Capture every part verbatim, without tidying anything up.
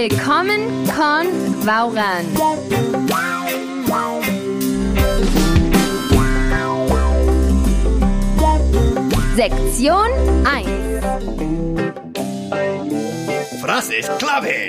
Willkommen con Vauran. Sektion eins. Frases clave.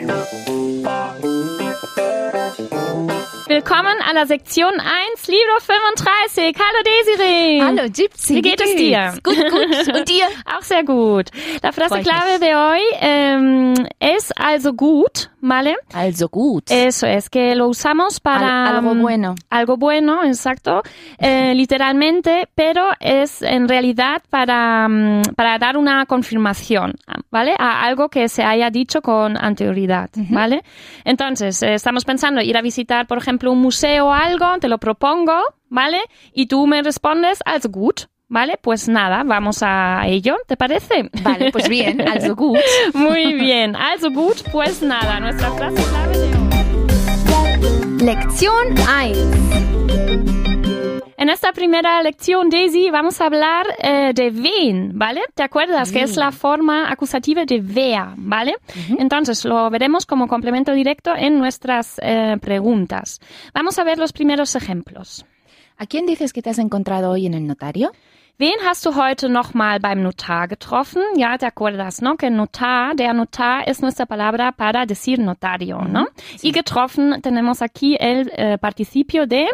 Willkommen a la Sektion eins, Libro fünfunddreißig. Hallo Desiree. Hallo Gypsy. Wie geht es dir? Gut, gut. Und dir? Auch sehr gut. La frase Freut clave mich. de hoy eh, es also gut, ¿vale? Also gut. Eso es, que lo usamos para... Al- algo bueno. Algo bueno, exacto. Eh, literalmente, pero es en realidad para, mm, para dar una confirmación, ¿vale? A algo que se haya dicho con anterioridad, ¿vale? Entonces, eh, estamos pensando ir a visitar, por ejemplo, un museo o algo, te lo propongo, ¿vale? Y tú me respondes, also gut. Vale, pues nada, vamos a ello, ¿te parece? Vale, pues bien, also gut. Muy bien, also gut, pues nada, nuestra frase clave de hoy. Lección uno. En esta primera lección, Daisy, vamos a hablar eh, de wen, ¿vale? ¿Te acuerdas que es la forma acusativa de wer, ¿vale? Entonces, lo veremos como complemento directo en nuestras eh, preguntas. Vamos a ver los primeros ejemplos. ¿A quién dices que te has encontrado hoy en el notario? Wen hast du heute nochmal beim Notar getroffen? Ya te acuerdas, ¿no? Que notar, der Notar es nuestra palabra para decir notario, ¿no? Y getroffen tenemos aquí el eh, participio de...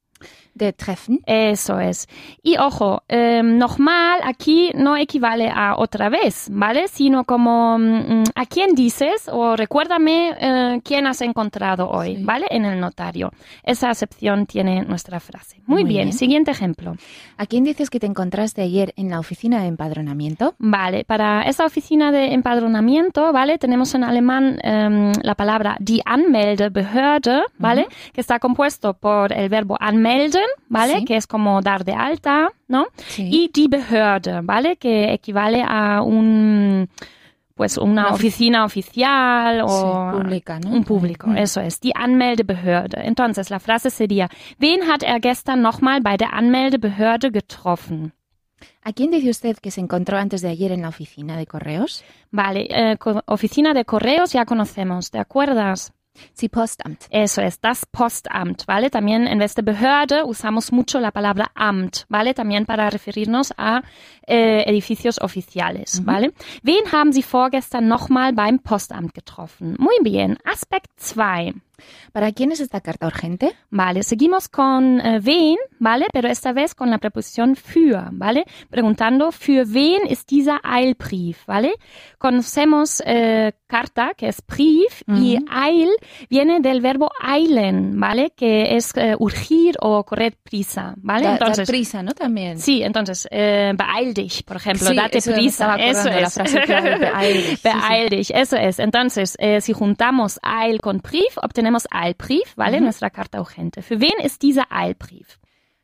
De treffen. Eso es. Y ojo, eh, nochmal aquí no equivale a otra vez, ¿vale? Sino como mm, a quién dices o recuérdame eh, quién has encontrado hoy, Sí. ¿vale? En el notario. Esa acepción tiene nuestra frase. Muy, Muy bien. bien. Siguiente ejemplo. ¿A quién dices que te encontraste ayer en la oficina de empadronamiento? Vale, para esa oficina de empadronamiento, ¿vale? Tenemos en alemán em, la palabra die Anmeldebehörde, ¿vale? Que está compuesto por el verbo anmelden, ¿vale? Sí. Que es como dar de alta, ¿no? Sí. Y die Behörde, ¿vale? Que equivale a un, pues una Una ofi- oficina oficial o Sí, pública, ¿no? un público, Mm. eso es, die Anmeldebehörde. Entonces, la frase sería, wen hat er gestern nochmal bei der Anmeldebehörde getroffen? ¿A quién dice usted que se encontró antes de ayer en la oficina de correos? Vale, eh, co- oficina de correos ya conocemos, ¿te acuerdas? Sí, Postamt. Eso es, das Postamt, ¿vale? También en vez de Behörde usamos mucho la palabra Amt, ¿vale? También para referirnos a eh, edificios oficiales, ¿vale? Wen haben Sie vorgestern nochmal beim Postamt getroffen? Muy bien, Aspekt zwei. ¿Para quién es esta carta urgente? Vale, seguimos con eh, wen, ¿vale? Pero esta vez con la preposición für, ¿vale? Preguntando, ¿für wen ist dieser Eilbrief, ¿vale? Conocemos eh, carta, que es Brief, y Eil viene del verbo eilen, ¿vale? Que es eh, urgir o correr prisa, ¿vale? Da- entonces, dar prisa, ¿no? También. sí, entonces, eh, beeil dich, por ejemplo, Sí, date eso me prisa, estaba eso acordando, la es. frase clave, beeil dich, sí, sí. Beeil dich, eso es. Entonces, eh, si juntamos Eil con Brief, obtenemos Eilbrief, ¿vale? Nuestra carta urgente. ¿Für wen ist dieser Eilbrief?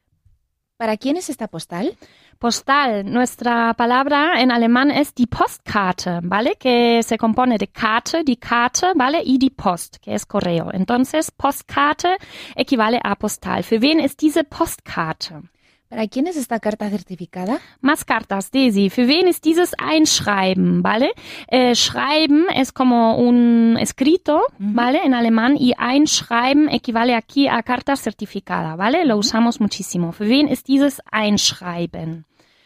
¿Para quién es esta postal? Postal, nuestra palabra en alemán es die Postkarte, ¿vale? Que se compone de Karte, die Karte, ¿vale? Y die Post, que es correo. Entonces, Postkarte equivale a postal. ¿Für wen ist diese Postkarte? ¿Para quién es esta carta certificada? Más cartas, Daisy. ¿Für wen ist dieses Einschreiben, ¿vale? Eh, schreiben es como un escrito, ¿vale? En alemán, y Einschreiben equivale aquí a carta certificada, ¿vale? Lo usamos muchísimo. ¿Für wen ist dieses Einschreiben?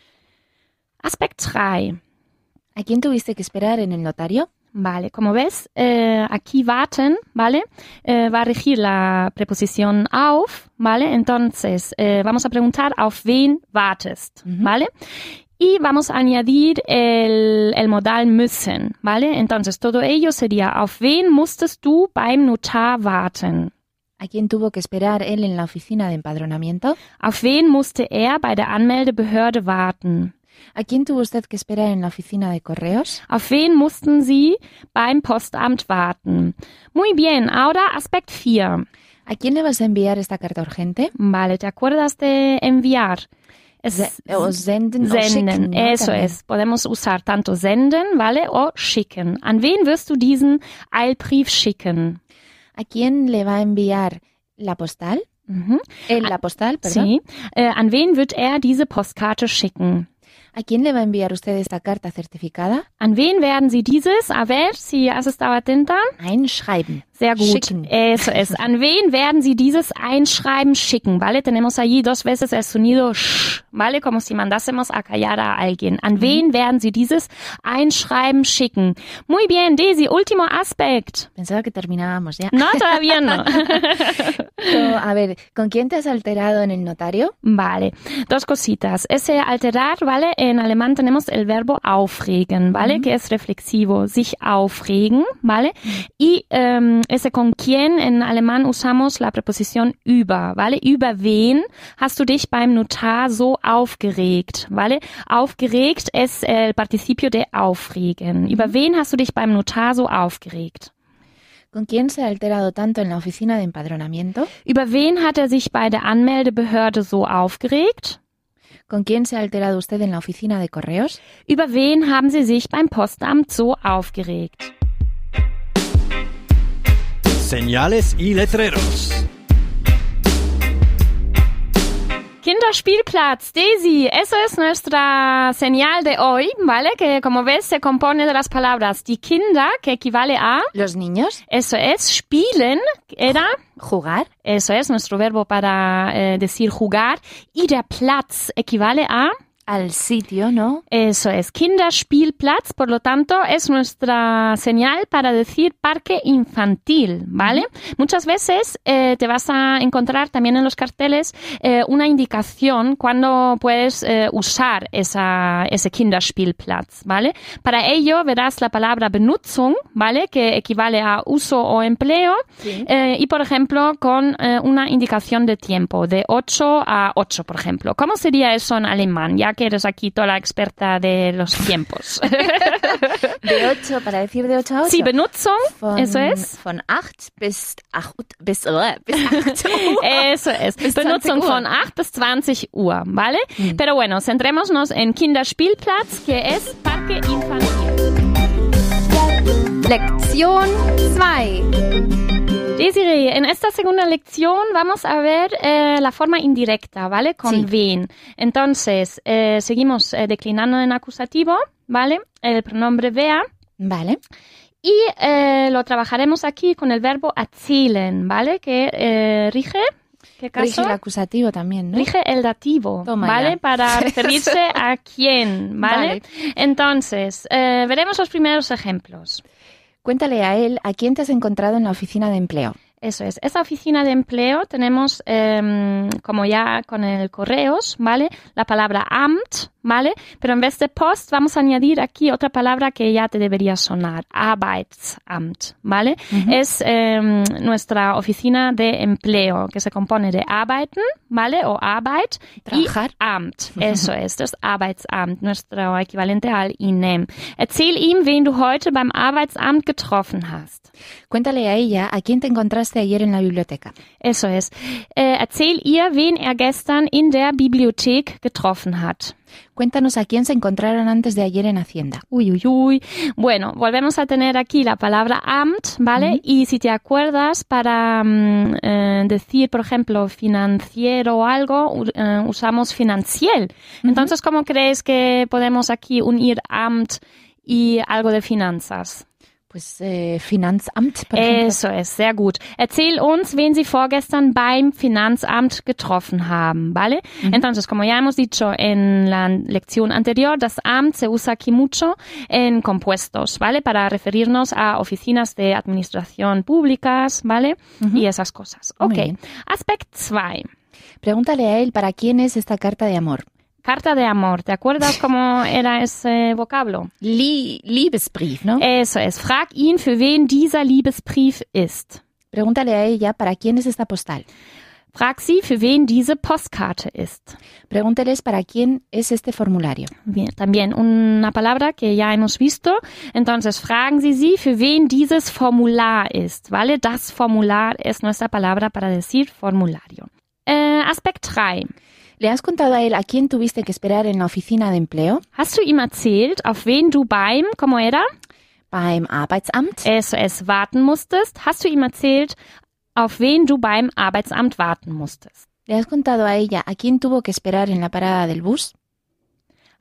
Aspekt drei. ¿A quién tuviste que esperar en el notario? Vale, como ves, eh, aquí warten, ¿vale? Eh, va a regir la preposición auf, ¿vale? Entonces, eh, vamos a preguntar, ¿auf wen wartest? ¿Vale? Y vamos a añadir el, el modal müssen, ¿vale? Entonces, todo ello sería, ¿auf wen musstest du beim Notar warten? ¿A quién tuvo que esperar él en la oficina de empadronamiento? ¿Auf wen musste er bei der Anmeldebehörde warten? ¿A quién tuvo usted que esperar en la oficina de correos? ¿Auf wen mussten Sie beim Postamt warten? Muy bien, ahora Aspekt vier. ¿A quién le vas a enviar esta carta urgente? Vale, ¿te acuerdas de enviar? Es Se- o senden, o senden, schicken, ¿no? eso También. es. Podemos usar tanto senden, ¿vale? O schicken. ¿An wen wirst du diesen Eilbrief schicken? ¿A quién le va a enviar la postal? Mhm. Él la postal, perdón. Sí. Äh, an wen wird er diese Postkarte schicken? ¿A quién le va a enviar usted esta carta certificada? ¿An wen werden Sie dieses? A ver, si has estado atenta. Einschreiben. Sehr gut. Schicken. Eso es. ¿An wen werden Sie dieses Einschreiben schicken? ¿Vale? Tenemos allí dos veces el sonido sh, ¿vale? Como si mandásemos a callar a alguien. ¿An wen werden Sie dieses Einschreiben schicken? Muy bien, Daisy, último aspect. Pensaba que terminábamos ya. No, todavía no. So, a ver, ¿con quién te has alterado en el notario? Vale, dos cositas. Ese alterar, ¿vale? En alemán tenemos el verbo aufregen, ¿vale? Uh-huh. Que es reflexivo, sich aufregen, ¿vale? Uh-huh. Y um, ese con quién en alemán usamos la preposición über, ¿vale? Über wen hast du dich beim Notar so aufgeregt, ¿vale? Aufgeregt es el participio de aufregen. Uh-huh. Über wen hast du dich beim Notar so aufgeregt? ¿Con quién se ha alterado tanto en la oficina de empadronamiento? Über wen hat er sich bei der Anmeldebehörde so aufgeregt? ¿Con quién se ha alterado usted en la oficina de correos? Über wen haben Sie sich beim Postamt so aufgeregt? Señales y letreros. Kinderspielplatz, Daisy, eso es nuestra señal de hoy, ¿vale? Que como ves se compone de las palabras die Kinder, que equivale a... Los niños. Eso es, spielen, era... Jugar. Eso es nuestro verbo para eh, decir jugar. Y der Platz equivale a... Al sitio, ¿no? Eso es, Kinderspielplatz, por lo tanto, es nuestra señal para decir parque infantil, ¿vale? Uh-huh. Muchas veces eh, te vas a encontrar también en los carteles eh, una indicación cuando puedes eh, usar esa, ese Kinderspielplatz, ¿vale? Para ello verás la palabra Benutzung, ¿vale? Que equivale a uso o empleo, sí. eh, y por ejemplo con eh, una indicación de tiempo, de ocho a ocho, por ejemplo. ¿Cómo sería eso en alemán? Ya que eres aquí toda la experta de los tiempos. De ocho, para decir de ocho a ocho. Sí, Benutzung, von, eso es. Von acht bis acht, bis, uh, bis acht Eso es. Bis Benutzung von acht bis zwanzig Uhr, ¿vale? Mm. Pero bueno, centrémonos en Kinderspielplatz, que es parque infantil. Lección dos. Desiree, en esta segunda lección vamos a ver eh, la forma indirecta, ¿vale? Con sí. wen. Entonces, eh, seguimos eh, declinando en acusativo, ¿vale? El pronombre wer. Vale. Y eh, lo trabajaremos aquí con el verbo erzählen, ¿vale? Que eh, rige... ¿Qué caso? Rige el acusativo también, ¿no? Rige el dativo, Toma ¿vale? Ya. Para referirse a quién, ¿vale? Vale. Entonces, eh, veremos los primeros ejemplos. Cuéntale a él a quién te has encontrado en la oficina de empleo. Eso es. Esa oficina de empleo tenemos, eh, como ya con el correos, ¿vale? La palabra Amt, ¿vale? Pero en vez de Post vamos a añadir aquí otra palabra que ya te debería sonar. Arbeitsamt, ¿vale? Uh-huh. Es eh, nuestra oficina de empleo que se compone de Arbeiten, ¿vale? O Arbeit. Trabajar. Y Amt. Eso es. Das Arbeitsamt, nuestro equivalente al I N E M. Erzähl ihm, wen du heute beim Arbeitsamt getroffen hast. Cuéntale a ella a quién te encontraste ayer en la biblioteca. Eso es. Eh, erzähl ihr, wen er gestern in der Bibliothek getroffen hat. Cuéntanos a quién se encontraron antes de ayer en Hacienda. Uy, uy, uy. Bueno, volvemos a tener aquí la palabra Amt, ¿vale? Uh-huh. Y si te acuerdas, para um, eh, decir, por ejemplo, financiero o algo, uh, usamos financiel. Uh-huh. Entonces, ¿cómo crees que podemos aquí unir Amt y algo de finanzas? Pues eh, Finanzamt, por ejemplo. Eso es, sehr gut. Erzähl uns, wen Sie vorgestern beim Finanzamt getroffen haben, ¿vale? Uh-huh. Entonces, como ya hemos dicho en la lección anterior, das Amt se usa aquí mucho en compuestos, ¿vale? Para referirnos a oficinas de administración públicas, ¿vale? Uh-huh. Y esas cosas. Ok. Aspect dos. Pregúntale a él para quién es esta carta de amor. Carta de amor. ¿Te acuerdas cómo era ese vocablo? Lie- Liebesbrief, ¿no? Eso es. Frag ihn, für wen dieser Liebesbrief ist. Pregúntale a ella para quién es esta postal. Frag sie, für wen diese Postkarte ist. Pregúnteles para quién es este formulario. Bien, también una palabra que ya hemos visto. Entonces, fragen Sie sie, für wen dieses Formular ist. ¿Vale? Das Formular es nuestra palabra para decir formulario. Eh, Aspekt tres. ¿Le has contado a él a quién tuviste que esperar en la oficina de empleo? Hast du ihm erzählt, auf wen du beim, ¿cómo era? Beim Arbeitsamt. Eso es, warten musstest. Hast du ihm erzählt, auf wen du beim Arbeitsamt warten musstest? ¿Le has contado a ella a quién tuvo que esperar en la parada del bus?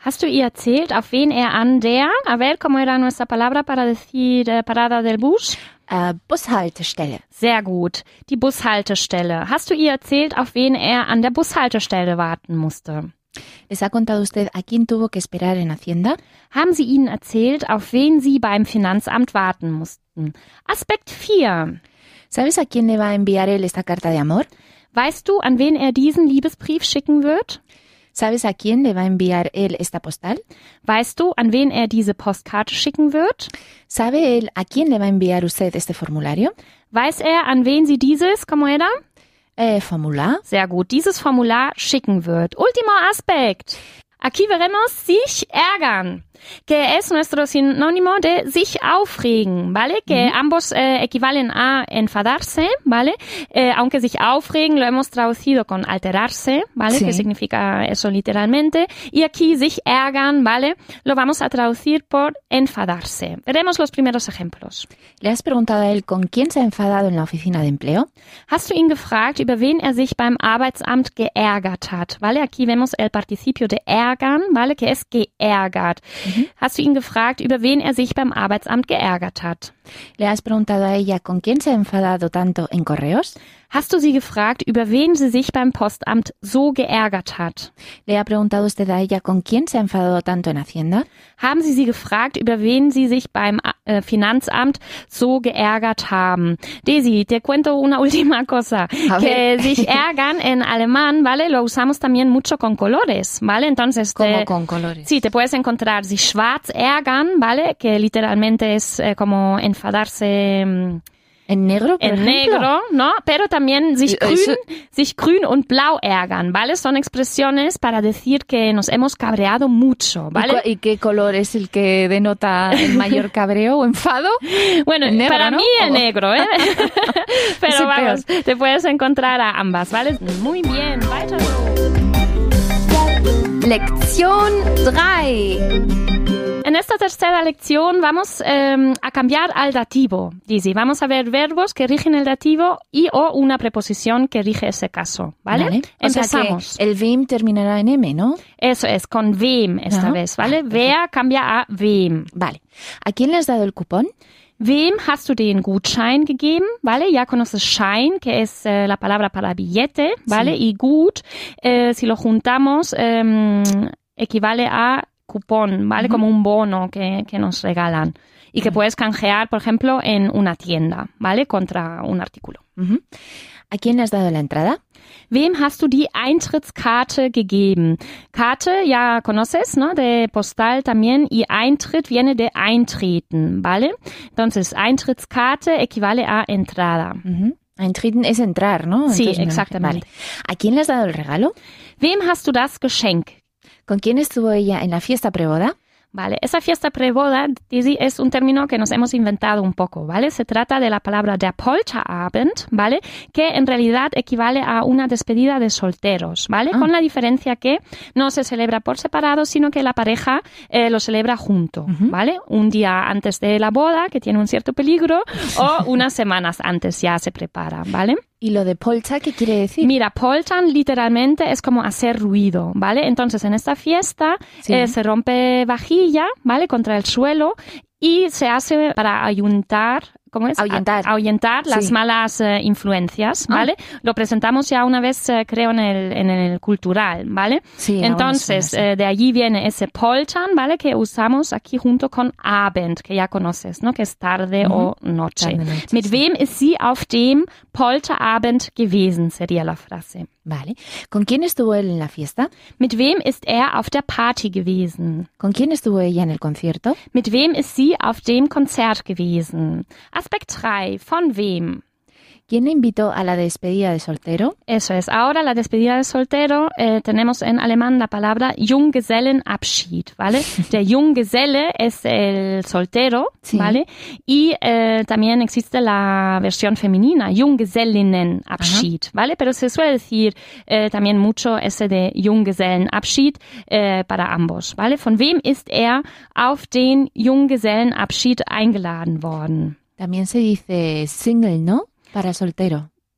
Hast du ihr erzählt, auf wen er an der, a ver, ¿cómo era nuestra palabra para decir eh, parada del bus? Uh, Bushaltestelle. Sehr gut. Die Bushaltestelle. Hast du ihr erzählt, auf wen er an der Bushaltestelle warten musste? ¿Les ha contado usted a quién tuvo que esperar en Hacienda? Haben Sie ihnen erzählt, auf wen Sie beim Finanzamt warten mussten? Aspekt vier. ¿Sabes a quién le va a enviar él esta carta de amor? Weißt du, an wen er diesen Liebesbrief schicken wird? ¿Sabes a quién le va a enviar él esta postal? Weißt du, an wen er diese Postkarte schicken wird? ¿Sabe él a quién le va a enviar usted este formulario? Weiß er, an wen sie dieses, ¿cómo era? Eh, Formular. Sehr gut, dieses Formular schicken wird. Último aspect. Aquí veremos sich ärgern, que es nuestro sinónimo de sich aufregen, ¿vale? Que uh-huh. ambos eh, equivalen a enfadarse, ¿vale? Eh, aunque sich aufregen lo hemos traducido con alterarse, ¿vale? Sí. Que significa eso literalmente. Y aquí sich ärgern, ¿vale? Lo vamos a traducir por enfadarse. Veremos los primeros ejemplos. ¿Le has preguntado a él con quién se ha enfadado en la oficina de empleo? Hast du ihn gefragt, über wen er sich beim Arbeitsamt geärgert hat? ¿Vale? Aquí vemos el participio de ärgern, ¿vale? Que es geärgert. Uh-huh. Hast du ihn gefragt, über wen er sich beim Arbeitsamt geärgert hat? ¿Le has preguntado a ella con quién se ha enfadado tanto en correos? Hast du sie gefragt, über wen sie sich beim Postamt so geärgert hat? ¿Le ha preguntado usted a ella con quién se ha enfadado tanto en Hacienda? Haben Sie sie gefragt, über wen sie sich beim äh, Finanzamt so geärgert haben? Daisy, te cuento una última cosa. A que ver. Sich ärgern en alemán, ¿vale? Lo usamos también mucho con colores, ¿vale? Entonces, ¿cómo te, con colores? Sí, te puedes encontrar sich schwarz ärgern, ¿vale? Que literalmente es eh, como enfadarse... ¿En negro, por En ejemplo? negro, ¿no? Pero también sich grün, Eso... sich grün und blau ärgern, ¿vale? Son expresiones para decir que nos hemos cabreado mucho, ¿vale? ¿Y, ¿Y qué color es el que denota el mayor cabreo o enfado? Bueno, el negro, para ¿no? mí el negro, ¿eh? Pero sí, vamos, peor. te puedes encontrar a ambas, ¿vale? Muy bien, weiter. Lección tres. En esta tercera lección vamos eh, a cambiar al dativo. Dice, vamos a ver verbos que rigen el dativo y o una preposición que rige ese caso, ¿vale? Vale. Empezamos. O sea que el wem terminará en M, ¿no? Eso es, con wem esta Ajá. vez, ¿vale? Vale, Wer cambia a wem. Vale. ¿A quién le has dado el cupón? Wem hast du den Gutschein gegeben? ¿Vale? Ya conoces Schein, que es eh, la palabra para billete, ¿vale? Sí. Y gut, eh, si lo juntamos, eh, equivale a cupón, ¿vale? Uh-huh. Como un bono que, que nos regalan y que uh-huh. puedes canjear, por ejemplo, en una tienda, ¿vale? Contra un artículo. Uh-huh. ¿A quién le has dado la entrada? Wem hast du die Eintrittskarte gegeben? Karte, ya conoces, ¿no? De postal también. Y Eintritt viene de eintreten, ¿vale? Entonces, Eintrittskarte equivale a entrada. Uh-huh. Eintreten es entrar, ¿no? Sí, Entonces, exactamente. Vale. ¿A quién le has dado el regalo? Wem hast du das Geschenk? ¿Con quién estuvo ella en la fiesta preboda? Vale, esa fiesta preboda, Daisy, es un término que nos hemos inventado un poco, ¿vale? Se trata de la palabra der Polterabend, ¿vale? Que en realidad equivale a una despedida de solteros, ¿vale? Ah. Con la diferencia que no se celebra por separado, sino que la pareja eh, lo celebra junto, uh-huh. ¿vale? Un día antes de la boda, que tiene un cierto peligro, o unas semanas antes ya se prepara, ¿vale? ¿Y lo de polter qué quiere decir? Mira, poltern literalmente es como hacer ruido, ¿vale? Entonces, en esta fiesta sí. eh, se rompe vajilla, ¿vale? Contra el suelo y se hace para ayuntar, ¿cómo es? Ahuyentar. A, ahuyentar las sí. malas eh, influencias, ¿vale? Ah. Lo presentamos ya una vez, eh, creo, en el, en el cultural, ¿vale? Sí. Entonces, suena, sí. eh, de allí viene ese poltern, ¿vale? Que usamos aquí junto con Abend, que ya conoces, ¿no? Que es tarde uh-huh. o noche. Tarde, noche. Mit sí. wem ist sie auf dem Polterabend gewesen, sería la frase. Vale. ¿Con quién estuvo él en la fiesta? Mit wem ist er auf der Party gewesen? ¿Con quién estuvo ella en el concierto? Mit wem ist sie auf dem Konzert gewesen? Aspekt drei. Von wem? ¿Quién le invitó a la despedida de soltero? Eso es. Ahora la despedida de soltero eh, tenemos en alemán la palabra Junggesellenabschied, ¿vale? Der Junggeselle es el soltero, sí. ¿vale? Y eh, también existe la versión femenina, Junggesellinnenabschied, ¿vale? Pero se suele decir eh, también mucho ese de Junggesellenabschied eh, para ambos, ¿vale? Von wem ist er auf den Junggesellenabschied eingeladen worden? También se dice single, ¿no? Para soltero.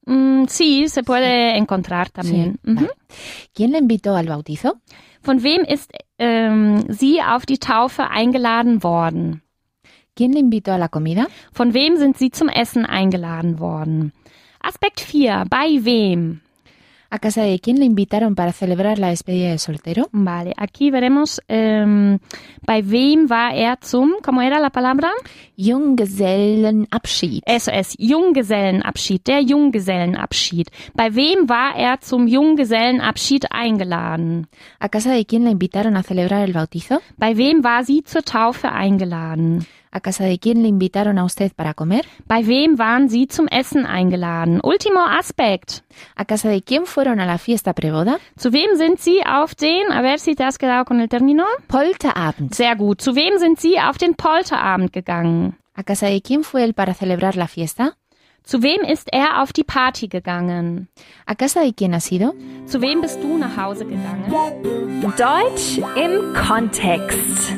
Mm, sí, se puede encontrar también. Sí, vale. ¿Quién le invitó al bautizo? Von wem ist ähm, sie auf die Taufe eingeladen worden? ¿Quién le invitó a la comida? Von wem sind sie zum Essen eingeladen worden? Aspekt vier. Bei wem? ¿A casa de quién le invitaron para celebrar la despedida de soltero? Vale, aquí veremos, ähm, bei wem war er zum, ¿cómo era la palabra? Junggesellenabschied. Eso es, Junggesellenabschied, der Junggesellenabschied. Bei wem war er zum Junggesellenabschied eingeladen? ¿A casa de quién le invitaron a celebrar el bautizo? Bei wem war sie zur Taufe eingeladen? ¿A casa de quién le invitaron a usted para comer? Bei wem waren sie zum Essen eingeladen? Ultimo Aspekt. ¿A casa de quién fueron a la fiesta preboda? Zu wem sind sie auf den, a ver si te has quedado con el término? Polterabend. Sehr gut. Zu wem sind sie auf den Polterabend gegangen? ¿A casa de quién fue él para celebrar la fiesta? Zu wem ist er auf die Party gegangen? ¿A casa de quién has ido? Zu wem bist du nach Hause gegangen? Deutsch im Kontext.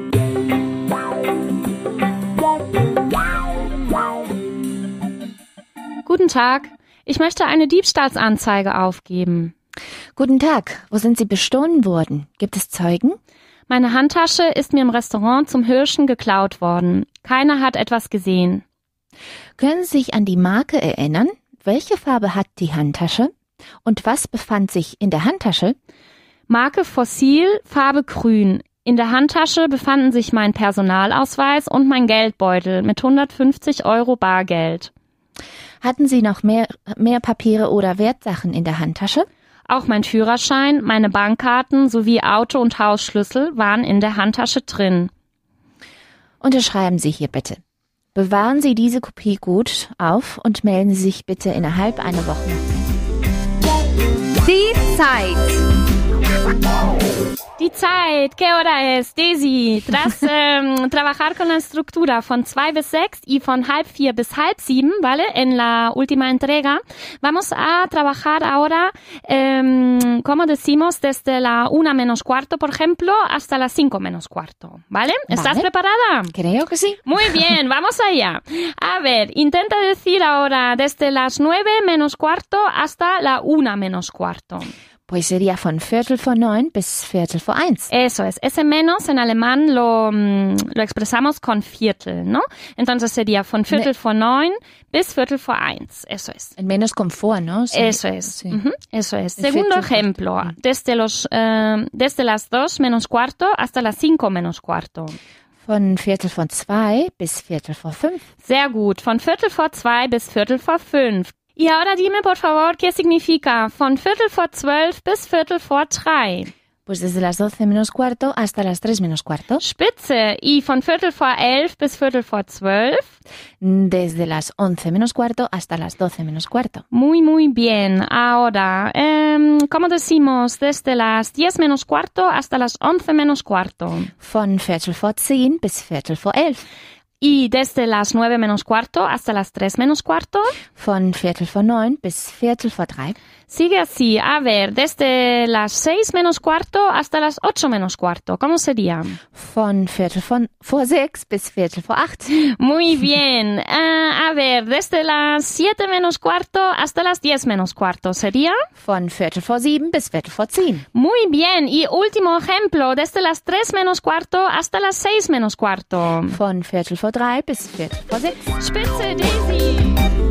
Guten Tag. Ich möchte eine Diebstahlsanzeige aufgeben. Guten Tag. Wo sind Sie bestohlen worden? Gibt es Zeugen? Meine Handtasche ist mir im Restaurant zum Hirschen geklaut worden. Keiner hat etwas gesehen. Können Sie sich an die Marke erinnern? Welche Farbe hat die Handtasche? Und was befand sich in der Handtasche? Marke Fossil, Farbe grün. In der Handtasche befanden sich mein Personalausweis und mein Geldbeutel mit hundertfünfzig Euro Bargeld. Hatten Sie noch mehr, mehr Papiere oder Wertsachen in der Handtasche? Auch mein Führerschein, meine Bankkarten sowie Auto- und Hausschlüssel waren in der Handtasche drin. Unterschreiben Sie hier bitte. Bewahren Sie diese Kopie gut auf und melden Sie sich bitte innerhalb einer Woche. Die Zeit. Die Zeit, ¿qué hora es? Daisy, tras eh, trabajar con la estructura von zwei bis sechs y von halb vier bis halb sieben, ¿vale? En la última entrega, vamos a trabajar ahora, eh, como decimos, desde la una menos cuarto, por ejemplo, hasta las cinco menos cuarto, ¿vale? ¿Estás Vale. preparada? Creo que sí. Muy bien, vamos allá. A ver, intenta decir ahora desde las nueve menos cuarto hasta la una menos cuarto. Pues sería von Viertel vor neun bis Viertel vor eins. Eso es. Ese menos en alemán lo, lo expresamos con Viertel, ¿no? Entonces sería von Viertel Me- vor neun bis Viertel vor eins. Eso es. El menos con vor, ¿no? Sí. Eso es. Sí. Ujú, eso es. El Segundo Viertel vor- ejemplo. Desde, los, eh, desde las dos menos cuarto hasta las cinco menos cuarto. Von Viertel vor zwei bis Viertel vor fünf. Sehr gut. Von Viertel vor zwei bis Viertel vor fünf. Y ahora dime, por favor, ¿qué significa von Viertel vor zwölf bis Viertel vor drei? Pues desde las doce menos cuarto hasta las tres menos cuarto. Spitze. Y von Viertel vor elf bis Viertel vor zwölf? Desde las once menos cuarto hasta las doce menos cuarto. Muy, muy bien. Ahora, eh, ¿cómo decimos? Desde las diez menos cuarto hasta las once menos cuarto. Von Viertel vor zehn bis Viertel vor elf. Y desde las nueve menos cuarto hasta las tres menos cuarto. Von Viertel vor neun bis Viertel vor drei. Sigue así. A ver, desde las seis menos cuarto hasta las ocho menos cuarto. ¿Cómo sería? Von Viertel von, vor sechs bis Viertel vor acht. Muy bien. Eh, a ver, desde las siete menos cuarto hasta las diez menos cuarto. ¿Sería? Von Viertel vor sieben bis Viertel vor zehn. Muy bien. Y último ejemplo, desde las tres menos cuarto hasta las seis menos cuarto. Von Viertel vor drei bis Viertel vor sechs. Spitze, Daisy.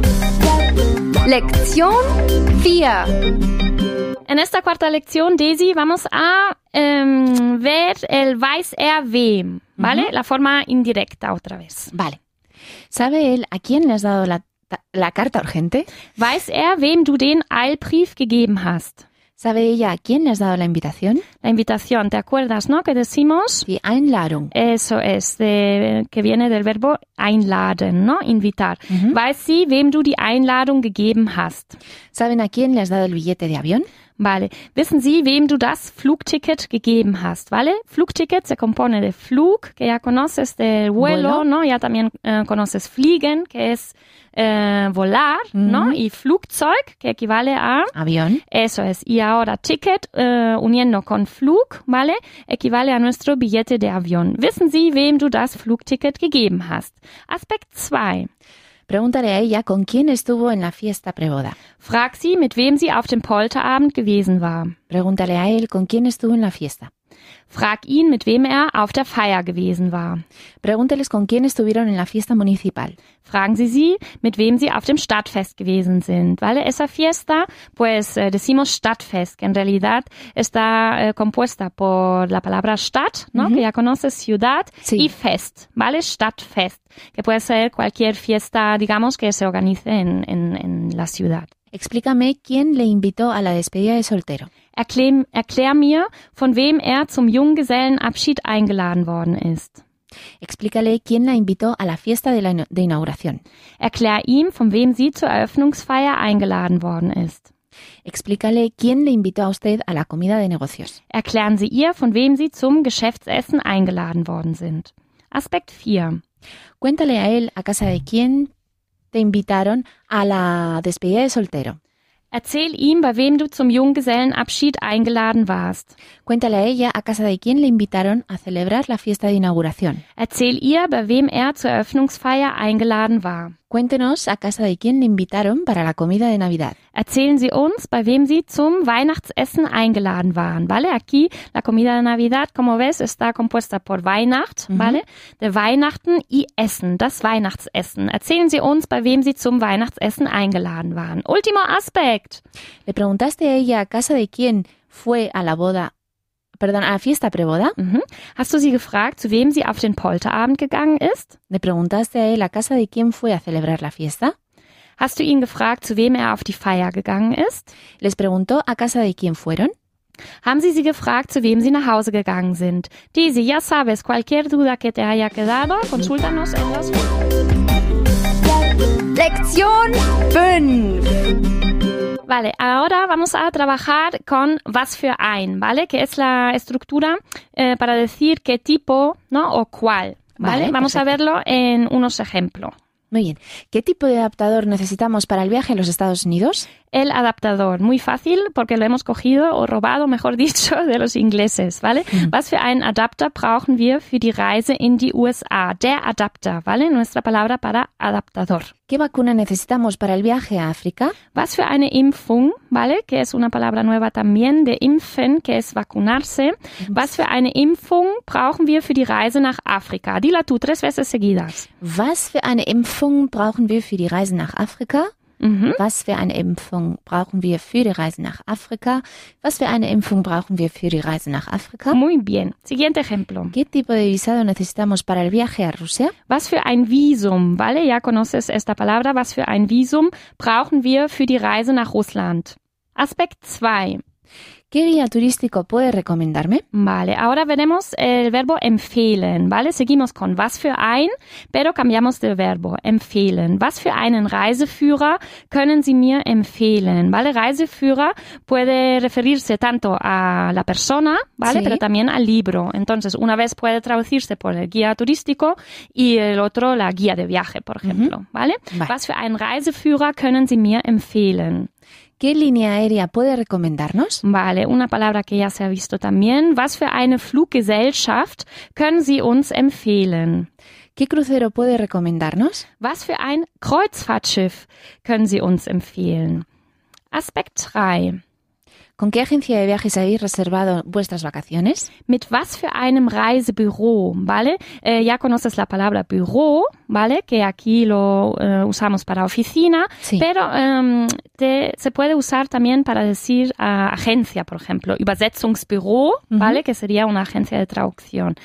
Lección vier. En esta cuarta lección, Daisy, vamos a em, ver el weiß er wem, ¿vale? La forma indirecta otra vez. Vale. ¿Sabe él a quién le has dado la, la carta urgente? Weiß er, wem du den Eilbrief gegeben hast? ¿Sabe ella a quién le has dado la invitación? La invitación, ¿te acuerdas, no? Que decimos... Die Einladung. Eso es, de, que viene del verbo einladen, ¿no? Invitar. Mhm. Weiß sie, wem du die Einladung gegeben hast? ¿Saben a quién le has dado el billete de avión? Vale. Wissen Sie, wem du das Flugticket gegeben hast? ¿Vale? Flugticket se compone de Flug, que ya conoces, del vuelo, Vuelo. ¿no? Ya también eh, conoces Fliegen, que es eh, volar, Mhm. ¿no? Y Flugzeug, que equivale a... Avión. Eso es. Y ahora Ticket, eh, uniendo con Flug, ¿vale? Equivale a nuestro billete de avión. Wissen Sie, wem du das Flugticket gegeben hast? Aspekt zwei. Pregúntale a ella con quién estuvo en la fiesta preboda. Frag sie, mit wem sie auf dem Polterabend gewesen war. Pregúntale a él con quién estuvo en la fiesta. Frag ihn, mit wem er auf der Feier gewesen war. Pregúnteles con quién estuvieron en la fiesta municipal. Fragen Sie sie, mit wem sie auf dem Stadtfest gewesen sind. ¿Vale? Esa fiesta, pues eh, decimos Stadtfest, que en realidad está eh, compuesta por la palabra Stadt, ¿no? Uh-huh. Que ya conoces, ciudad, Sí. y Fest, ¿vale? Stadtfest, que puede ser cualquier fiesta, digamos, que se organice en, en, en la ciudad. Explícame quién le invitó a la despedida de soltero. Erklär, erklär mir, von wem er zum Junggesellenabschied eingeladen worden ist. Explícale quién la invitó a la fiesta de, la ina- de inauguración. Erklär ihm, von wem sie zur Eröffnungsfeier eingeladen worden ist. Explícale quién le invitó a usted a la comida de negocios. Erklären Sie ihr, von wem Sie zum Geschäftsessen eingeladen worden sind. Aspekt vier. Cuéntale a él a casa de quién te invitaron a la despedida de soltero. Erzähl ihm, bei wem du zum Junggesellenabschied eingeladen warst. Cuéntale a ella a casa de quién le invitaron a celebrar la fiesta de inauguración. Erzähl ihr, bei wem er zur Eröffnungsfeier eingeladen war. Cuéntenos a casa de quién le invitaron para la comida de Navidad. Erzählen Sie uns, bei wem Sie zum Weihnachtsessen eingeladen waren, ¿vale? Aquí la comida de Navidad, como ves, está compuesta por Weihnacht, Mhm. ¿vale? De Weihnachten y Essen, das Weihnachtsessen. Erzählen Sie uns, bei wem Sie zum Weihnachtsessen eingeladen waren. Último Aspekt. ¿Le preguntaste a ella a casa de quién fue a la boda, perdón, a la fiesta preboda? Mhm. Hast du sie gefragt, zu wem sie auf den Polterabend gegangen ist? ¿Le preguntaste a él a casa de quién fue a celebrar la fiesta? Hast du ihn gefragt, zu wem er auf die Feier gegangen ist? ¿Les preguntó a casa de quién fueron? Haben Sie sie gefragt, zu wem sie nach Hause gegangen sind? Daisy, ya sabes, cualquier duda que te haya quedado, consúltanos en los... Lektion fünf. Vale, ahora vamos a trabajar con was für ein, ¿vale? Que es la estructura eh, para decir qué tipo, ¿no? O cuál, ¿vale? Vale, vamos a perfecto. verlo en unos ejemplos. Muy bien. ¿Qué tipo de adaptador necesitamos para el viaje a los Estados Unidos? El adaptador, muy fácil porque lo hemos cogido o robado, mejor dicho, de los ingleses, ¿vale? Mhm. Was für einen Adapter brauchen wir für die Reise in die U S A? Der Adapter, ¿vale? Nuestra palabra para adaptador. ¿Qué vacuna necesitamos para el viaje a África? Was für eine Impfung, ¿vale? Que es una palabra nueva también, de impfen, que es vacunarse. Was für eine Impfung brauchen wir für die Reise nach Afrika? Dila tú tres veces seguidas. Was für eine Impfung brauchen wir für die Reise nach Afrika? Mhm. Was für eine Impfung brauchen wir für die Reise nach Afrika? Was für eine Impfung brauchen wir für die Reise nach Afrika? Muy bien. Siguiente ejemplo. ¿Qué tipo de visado necesitamos para el viaje a Rusia? Was für ein Visum, ¿vale? Ya conoces esta palabra. Was für ein Visum brauchen wir für die Reise nach Russland? Aspekt zwei. ¿Qué guía turístico puede recomendarme? Vale, ahora veremos el verbo empfehlen, ¿vale? Seguimos con was für ein, pero cambiamos de verbo, empfehlen. Was für einen Reiseführer können Sie mir empfehlen, ¿vale? Reiseführer puede referirse tanto a la persona, ¿vale? Sí. Pero también al libro. Entonces, una vez puede traducirse por el guía turístico y el otro la guía de viaje, por ejemplo, ¿vale? Vale. Was für einen Reiseführer können Sie mir empfehlen? ¿Qué línea aérea puede recomendarnos? Vale, una palabra que ya se ha visto también. Was für eine Fluggesellschaft können Sie uns empfehlen? ¿Qué crucero puede recomendarnos? Was für ein Kreuzfahrtschiff können Sie uns empfehlen? Aspekt drei. ¿Con qué agencia de viajes habéis reservado vuestras vacaciones? Mit was für einem Reisebüro, ¿vale? Eh, ya conoces la palabra Büro, ¿vale? Que aquí lo eh, usamos para oficina, Sí. pero em, te- se puede usar también para decir ah, agencia, por ejemplo. Übersetzungsbüro, ¿vale? Que sería una agencia de traducción.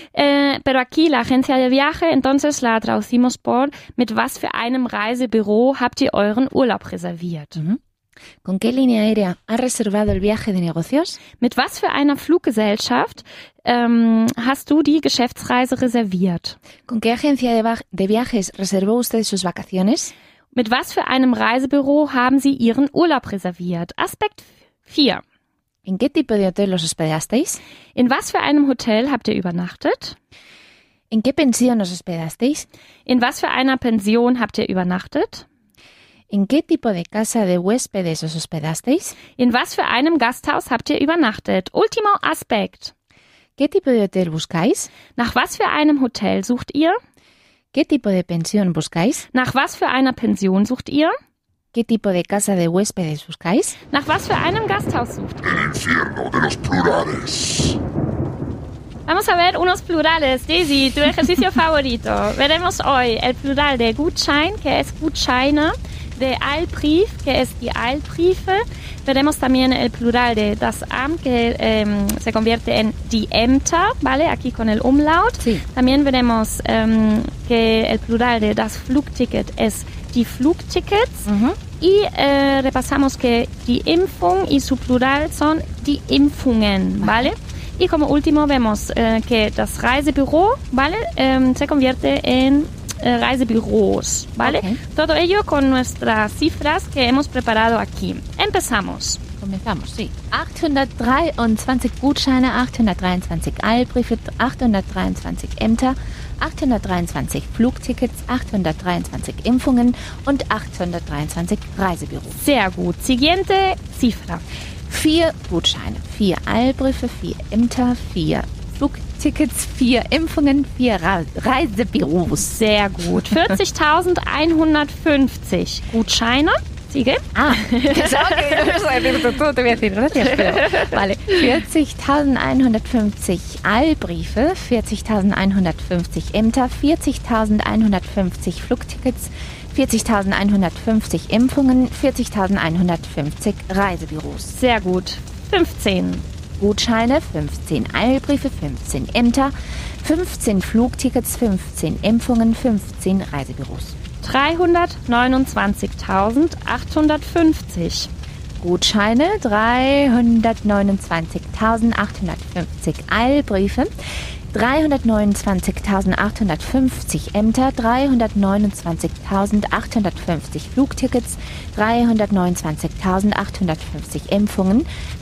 Eh, pero aquí la agencia de viaje, entonces la traducimos por mit was für einem Reisebüro habt ihr euren Urlaub reserviert? Ujú. ¿Con qué línea aérea ha reservado el viaje de negocios? Mit was für einer Fluggesellschaft ähm, hast du die Geschäftsreise reserviert? ¿Con qué agencia de, va- de viajes reservó usted sus vacaciones? Mit was für einem Reisebüro haben Sie Ihren Urlaub reserviert? Aspekt vier. ¿En qué tipo de hotel os hospedasteis? In was für einem Hotel habt ihr übernachtet? ¿En qué pensión os hospedasteis? In was für einer Pension habt ihr übernachtet? ¿En qué tipo de casa de huéspedes os hospedasteis? In was für einem Gasthaus habt ihr übernachtet? Ultimo Aspekt. ¿Qué tipo de hotel buscáis? Nach was für einem Hotel sucht ihr? ¿Qué tipo de pensión buscáis? Nach was für einer Pension sucht ihr? ¿Qué tipo de casa de huéspedes buscáis? Nach was für einem Gasthaus sucht ihr? El infierno de los plurales. Vamos a ver unos plurales. Daisy, tu ejercicio favorito. Veremos hoy el plural de Gutschein, que es Gutscheine, de Eilbrief, que es die Eilbriefe. Veremos también el plural de das Amt, que eh, se convierte en die Ämter, ¿vale? Aquí con el umlaut. Sí. También veremos eh, que el plural de das Flugticket es die Flugtickets. Uh-huh. Y eh, repasamos que die Impfung y su plural son die Impfungen, ¿vale? Y como último vemos eh, que das Reisebüro, ¿vale? Eh, se convierte en eh, Reisebüros, ¿vale? Okay. Todo ello con nuestras cifras que hemos preparado aquí. Empezamos. Comenzamos, sí. achthundertdreiundzwanzig Gutscheine, achthundertdreiundzwanzig Eilbriefe, achthundertdreiundzwanzig Ämter, achthundertdreiundzwanzig Flugtickets, achthundertdreiundzwanzig Impfungen und achthundertdreiundzwanzig Reisebüros. Sehr gut. Siguiente cifra. Vier Gutscheine, vier Eilbriefe, vier Ämter, vier Flugtickets, vier Impfungen, vier Ra- Reisebüros. Sehr gut. vierzigtausendeinhundertfünfzig Gutscheine. Sigue. Ah, okay, tú te voy a decir gracias, pero vale. vierzigtausendeinhundertfünfzig Eilbriefe, vierzigtausendeinhundertfünfzig Ämter, vierzigtausendeinhundertfünfzig Flugtickets, vierzigtausendeinhundertfünfzig Impfungen, vierzigtausendeinhundertfünfzig Reisebüros. Sehr gut. fünfzehn. Gutscheine, fünfzehn Eilbriefe, fünfzehn Ämter, fünfzehn Flugtickets, fünfzehn Impfungen, fünfzehn Reisebüros. dreihundertneunundzwanzigtausendachthundertfünfzig. Gutscheine, dreihundertneunundzwanzigtausendachthundertfünfzig Eilbriefe, dreihundertneunundzwanzigtausendachthundertfünfzig Ämter, dreihundertneunundzwanzigtausendachthundertfünfzig Flugtickets, dreihundertneunundzwanzigtausendachthundertfünfzig Impfungen,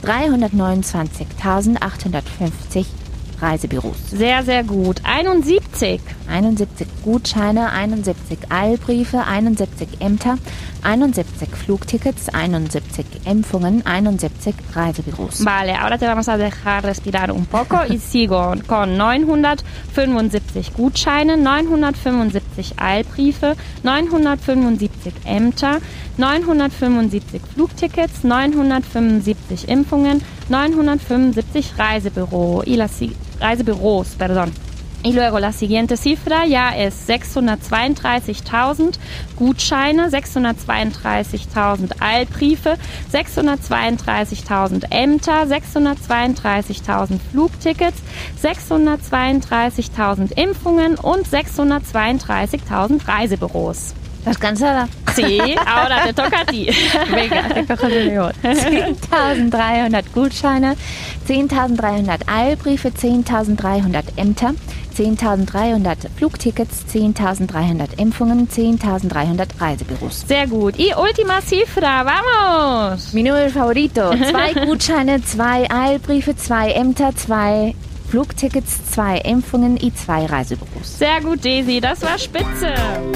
dreihundertneunundzwanzigtausendachthundertfünfzig Reisebüros. Sehr, sehr gut. einundsiebzig. einundsiebzig Gutscheine, einundsiebzig Eilbriefe, einundsiebzig Ämter, einundsiebzig Flugtickets, einundsiebzig Impfungen, einundsiebzig Reisebüros. Vale, ahora te vamos a dejar respirar un poco y sigo con neunhundertfünfundsiebzig Gutscheine, neunhundertfünfundsiebzig Eilbriefe, neunhundertfünfundsiebzig Ämter, neunhundertfünfundsiebzig Flugtickets, neunhundertfünfundsiebzig Impfungen, neunhundertfünfundsiebzig Reisebüro y las Reisebüros, perdón. Y luego la siguiente cifra ya es sechshundertzweiunddreißigtausend Gutscheine, sechshundertzweiunddreißigtausend Eilbriefe, sechshundertzweiunddreißigtausend Ämter, sechshundertzweiunddreißigtausend Flugtickets, sechshundertzweiunddreißigtausend Impfungen und sechshundertzweiunddreißigtausend Reisebüros. ¿Estás cansada? Sí, ahora te toca a ti. Venga, te cojo el mejor. zehntausenddreihundert Gutscheine, zehntausenddreihundert Eilbriefe, zehntausenddreihundert Ämter, zehntausenddreihundert Flugtickets, zehntausenddreihundert Impfungen, zehntausenddreihundert Reisebüros. Sehr gut. Y última cifra, vamos. Mi número favorito. Zwei Gutscheine, zwei Eilbriefe, zwei Ämter, zwei Flugtickets, zwei Impfungen y zwei Reisebüros. Sehr gut, Daisy, das war spitze.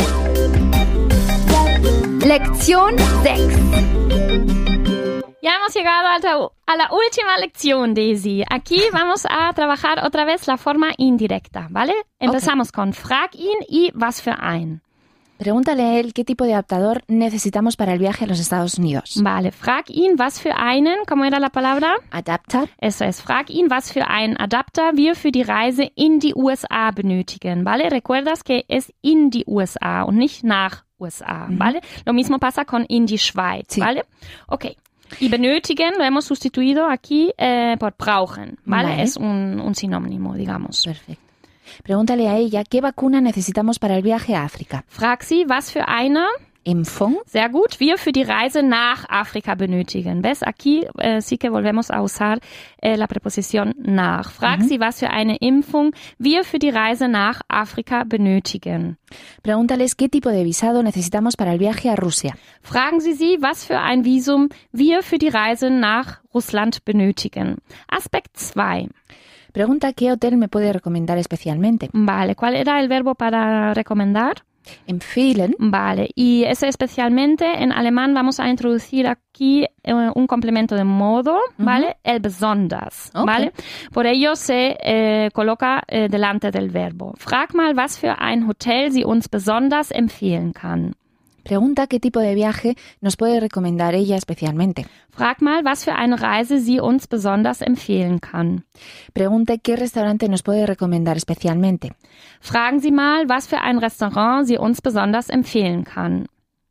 Lección sechs. Ya hemos llegado a la, a la última lección, Daisy. Aquí vamos a trabajar otra vez la forma indirecta, ¿vale? Empezamos okay. con frag ihn y was für ein. Pregúntale a él qué tipo de adaptador necesitamos para el viaje a los Estados Unidos. Vale, frag ihn, was für einen, ¿cómo era la palabra? Adapter. Eso es, frag ihn, was für einen Adapter wir für die Reise in die U S A benötigen, ¿vale? Recuerdas que es in die U S A und nicht nach U S A, mhm. ¿vale? Lo mismo pasa con in die Schweiz, sí. ¿vale? Ok. Y benötigen lo hemos sustituido aquí eh, por brauchen, ¿vale? vale. Es un, un sinónimo, digamos. Perfecto. Pregúntale a ella qué vacuna necesitamos para el viaje a África. Frag sie, was für eine Impfung. Sehr gut. Wir für die Reise nach África benötigen. ¿Ves? Aquí eh, sí que volvemos a usar eh, la preposición nach. Frag mhm. sie, was für eine Impfung wir für die Reise nach África benötigen. Pregúntales qué tipo de visado necesitamos para el viaje a Rusia. Fragen Sie sie, was für ein Visum wir für die Reise nach Russland benötigen. Aspekt zwei. Pregunta qué hotel me puede recomendar especialmente. Vale, ¿cuál era el verbo para recomendar? Empfehlen. Vale, y eso especialmente en alemán vamos a introducir aquí eh, un complemento de modo, ¿vale? Uh-huh. El besonders, okay. ¿vale? Por ello se eh, coloca eh, delante del verbo. Frag mal, was für ein Hotel sie uns besonders empfehlen kann. Pregunta qué tipo de viaje nos puede recomendar ella especialmente. Frag mal, was für eine Reise sie uns besonders empfehlen kann. Pregunte qué restaurante nos puede recomendar especialmente. Fragen Sie mal, was für ein Restaurant sie uns besonders empfehlen kann.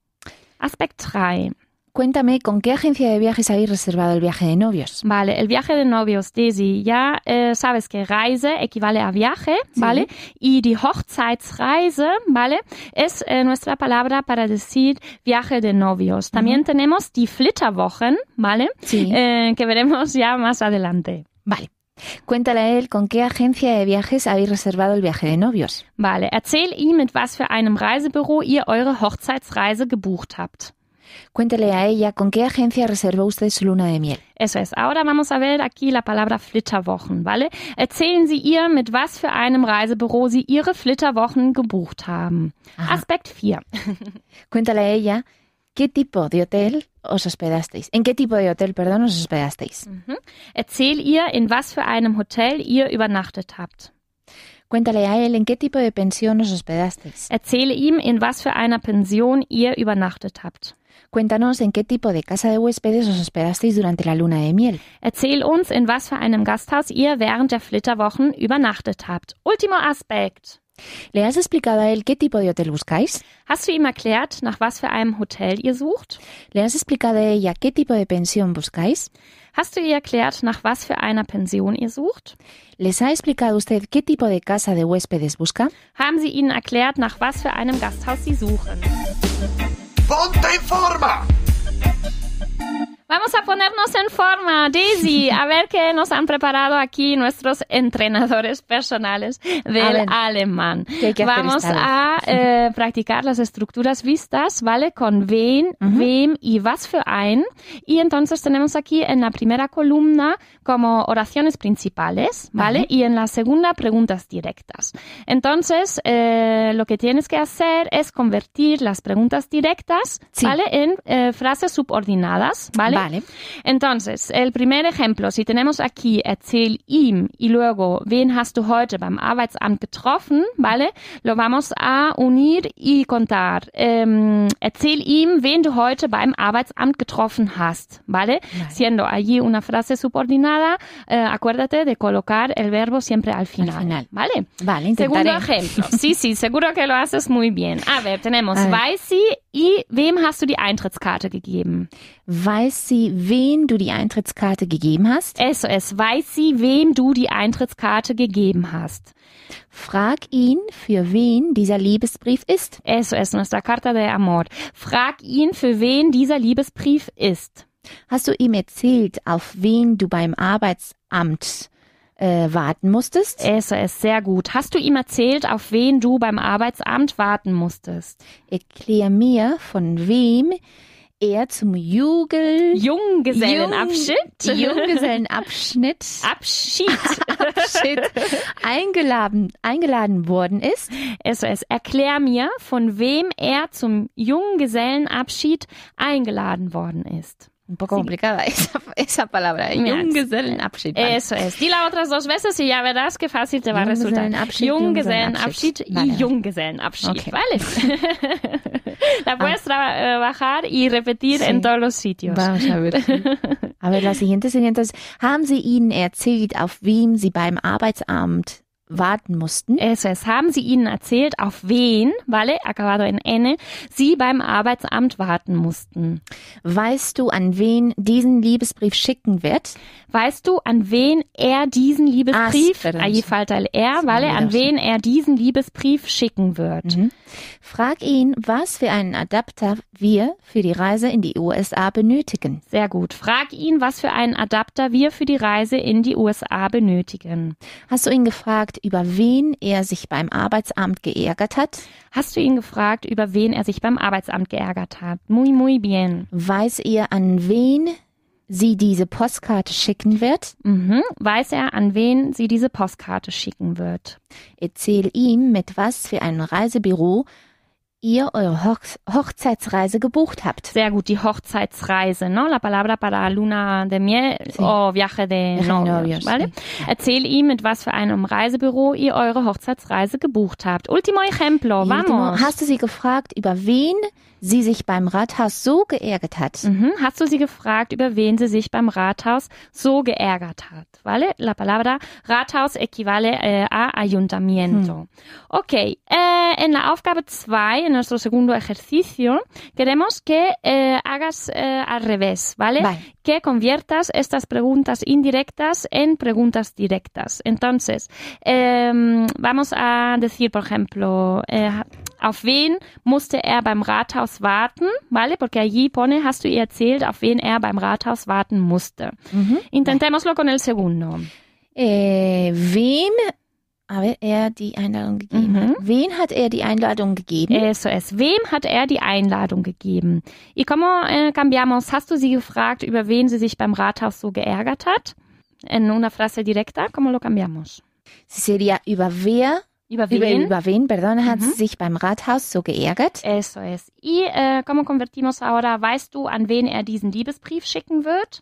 Aspekt drei. Cuéntame, ¿con qué agencia de viajes habéis reservado el viaje de novios? Vale, el viaje de novios, Daisy, ya eh, sabes que Reise equivale a viaje, sí. ¿Vale? Y die Hochzeitsreise, ¿vale? Es eh, nuestra palabra para decir viaje de novios. También uh-huh. tenemos die Flitterwochen, ¿vale? Sí. Eh, que veremos ya más adelante. Vale. Cuéntale a él con qué agencia de viajes habéis reservado el viaje de novios. Vale, erzähl ihm, mit was für einem Reisebüro ihr eure Hochzeitsreise gebucht habt. Cuéntele a ella con qué agencia reservó usted su luna de miel. Eso es. Ahora vamos a ver aquí la palabra Flitterwochen, ¿vale? Erzählen Sie ihr, mit was für einem Reisebüro Sie Ihre Flitterwochen gebucht haben. Aha. Aspekt vier. Cuéntale a ella qué tipo de hotel os hospedasteis. ¿En qué tipo de hotel, perdón, os hospedasteis? Mhm. Erzähl ihr, in was für einem Hotel ihr übernachtet habt. Cuéntale a él en qué tipo de pensión os hospedasteis. Erzähle ihm, in was für einer Pension ihr übernachtet habt. Cuéntanos en qué tipo de casa de huéspedes os hospedasteis durante la luna de miel. Erzähl uns, in was für einem Gasthaus ihr während der Flitterwochen übernachtet habt. Último Aspekt. ¿Le has explicado a él qué tipo de hotel buscáis? Hast du ihm erklärt, nach was für einem Hotel ihr sucht? ¿Le has explicado a ella qué tipo de pensión buscáis? Hast du ihr erklärt, nach was für einer Pension ihr sucht? ¿Les ha explicado usted qué tipo de casa de huéspedes busca? Haben Sie ihnen erklärt, nach was für einem Gasthaus sie suchen? ¡Ponte en forma! Vamos a ponernos en forma, Daisy, a ver qué nos han preparado aquí nuestros entrenadores personales del alemán. ¿Qué hay que hacer Vamos a eh, practicar las estructuras vistas, ¿vale? Con wen, uh-huh. wem y was für ein. Y entonces tenemos aquí en la primera columna como oraciones principales, ¿vale? Uh-huh. Y en la segunda preguntas directas. Entonces, eh, lo que tienes que hacer es convertir las preguntas directas, sí. ¿vale? En eh, frases subordinadas, ¿vale? Vale. Entonces, el primer ejemplo, si tenemos aquí erzähl ihm y luego wen hast du heute beim Arbeitsamt getroffen, ¿vale? Lo vamos a unir y contar. Eh, erzähl ihm, wen du heute beim Arbeitsamt getroffen hast, ¿vale? Vale. Siendo allí una frase subordinada, eh, acuérdate de colocar el verbo siempre al final, al final. ¿vale? Vale, intentaré. Segundo ejemplo. Sí, sí, seguro que lo haces muy bien. A ver, tenemos weiß sie y wem hast du die Eintrittskarte gegeben? Weiß sie, wen du die Eintrittskarte gegeben hast? Eso es, weiß sie, wem du die Eintrittskarte gegeben hast. Frag ihn, für wen dieser Liebesbrief ist. Eso es, nuestra carta de amor. Frag ihn, für wen dieser Liebesbrief ist. Hast du ihm erzählt, auf wen du beim Arbeitsamt äh, warten musstest? Eso es, sehr gut. Hast du ihm erzählt, auf wen du beim Arbeitsamt warten musstest? Erklär mir, von wem er zum Jugel... Junggesellenabschied. Jung, Junggesellenabschnitt. Abschied. Abschied. Eingeladen, eingeladen worden ist. Eso es. Erklär mir, von wem er zum Junggesellenabschied eingeladen worden ist. Un poco sí. complicada esa, esa palabra. Junggesellenabschied. Eso es. Dile otras dos veces y ya verás qué fácil te va a resultar. Junggesellenabschied y vale. Junggesellenabschied. Okay. Vale. La puedes trabajar y repetir sí. en todos los sitios. Vamos a ver. A ver, la siguiente sería entonces, haben Sie Ihnen erzählt, auf wem Sie beim Arbeitsamt warten mussten? Eso es. Haben Sie Ihnen erzählt, auf wen, vale, acabado en N, Sie beim Arbeitsamt warten mussten? Weißt du, an wen diesen Liebesbrief schicken wird? Weißt du, an wen er diesen Liebesbrief, ah, allí falta el er, vale, an wen er diesen Liebesbrief schicken wird? Mhm. Frag ihn, was für einen Adapter wir für die Reise in die U S A benötigen. Sehr gut. Frag ihn, was für einen Adapter wir für die Reise in die U S A benötigen. Hast du ihn gefragt, über wen er sich beim Arbeitsamt geärgert hat? Hast du ihn gefragt, über wen er sich beim Arbeitsamt geärgert hat? Muy, muy bien. Weiß er, an wen sie diese Postkarte schicken wird? Mhm. Weiß er, an wen sie diese Postkarte schicken wird? Erzähl ihm, mit was für einem Reisebüro ihr eure Hoch- Hochzeitsreise gebucht habt. Sehr gut, die Hochzeitsreise, ¿no? La palabra para luna de miel Sí. o viaje de Viaje de novios, novios, ¿vale? sí. Erzähl ihm, mit was für einem Reisebüro ihr eure Hochzeitsreise gebucht habt. Último ejemplo, Ultimo, vamos. hast du sie gefragt, über wen sie sich beim Rathaus so geärgert hat? Mhm. Hast du sie gefragt, über wen sie sich beim Rathaus so geärgert hat? ¿Vale? La palabra Rathaus equivale eh, a ayuntamiento. Okay, eh, en la Aufgabe zwei, en nuestro segundo ejercicio, queremos que eh, hagas eh, al revés, ¿vale? Vale. Que conviertas estas preguntas indirectas en preguntas directas. Entonces, eh, vamos a decir, por ejemplo, eh, auf wen musste er beim Rathaus warten, ¿vale? Porque allí pone, hast du ihr erzählt, auf wen er beim Rathaus warten musste. Mhm. Intentémoslo con el segundo. Äh, wem, a ver, er die Einladung gegeben Mhm. hat? Wen hat er die Einladung gegeben? Eso es. Wem hat er die Einladung gegeben? Y cómo eh, cambiamos? Hast du sie gefragt, über wen sie sich beim Rathaus so geärgert hat? En una frase directa, ¿cómo lo cambiamos? Sería über wer, ¿Über über, wen? über wen, perdón, hat Mhm. sie sich beim Rathaus so geärgert? Eso es. Y eh, ¿cómo convertimos ahora? Weißt du, an wen er diesen Liebesbrief schicken wird?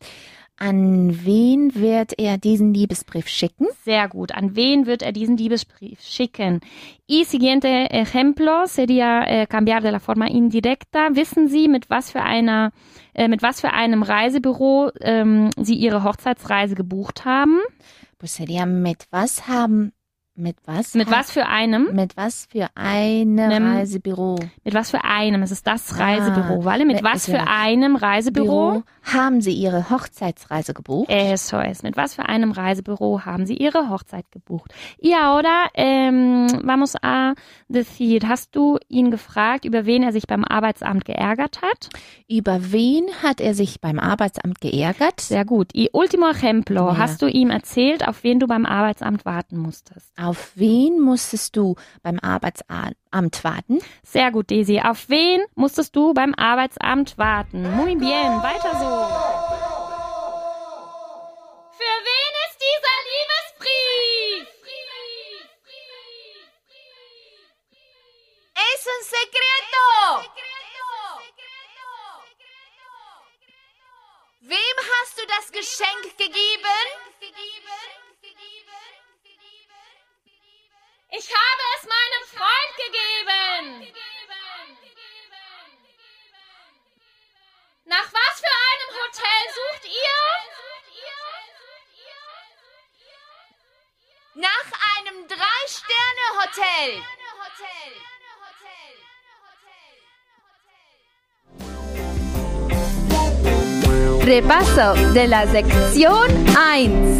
An wen wird er diesen Liebesbrief schicken? Sehr gut. An wen wird er diesen Liebesbrief schicken? Y siguiente ejemplo sería eh, cambiar de la forma indirecta. Wissen Sie, mit was für einer, äh, mit was für einem Reisebüro ähm, Sie Ihre Hochzeitsreise gebucht haben? Pues sería mit was haben, mit was? Mit ha- was für einem? Mit was für einem Nem- Reisebüro? Mit was für einem? Es ist das Ah, Reisebüro, ¿vale? Mit mit- was es wäre- für einem Reisebüro? Büro haben sie ihre Hochzeitsreise gebucht? Eso es. Mit was für einem Reisebüro haben Sie Ihre Hochzeit gebucht? Y ahora ähm, vamos a decir, hast du ihn gefragt, über wen er sich beim Arbeitsamt geärgert hat? Über wen hat er sich beim Arbeitsamt geärgert? Sehr gut. Y último ejemplo, Ja. hast du ihm erzählt, auf wen du beim Arbeitsamt warten musstest? Auf wen musstest du beim Arbeitsamt warten? Sehr gut, Daisy. Auf wen musstest du beim Arbeitsamt warten? Muy bien, weiter so. Für wen ist dieser Liebesbrief? ¡Es un secreto! Wem hast du das Geschenk gegeben? Ich habe es meinem Freund gegeben. Nach was für einem Hotel sucht ihr? Nach einem Drei-Sterne-Hotel. Repaso de la sección eins.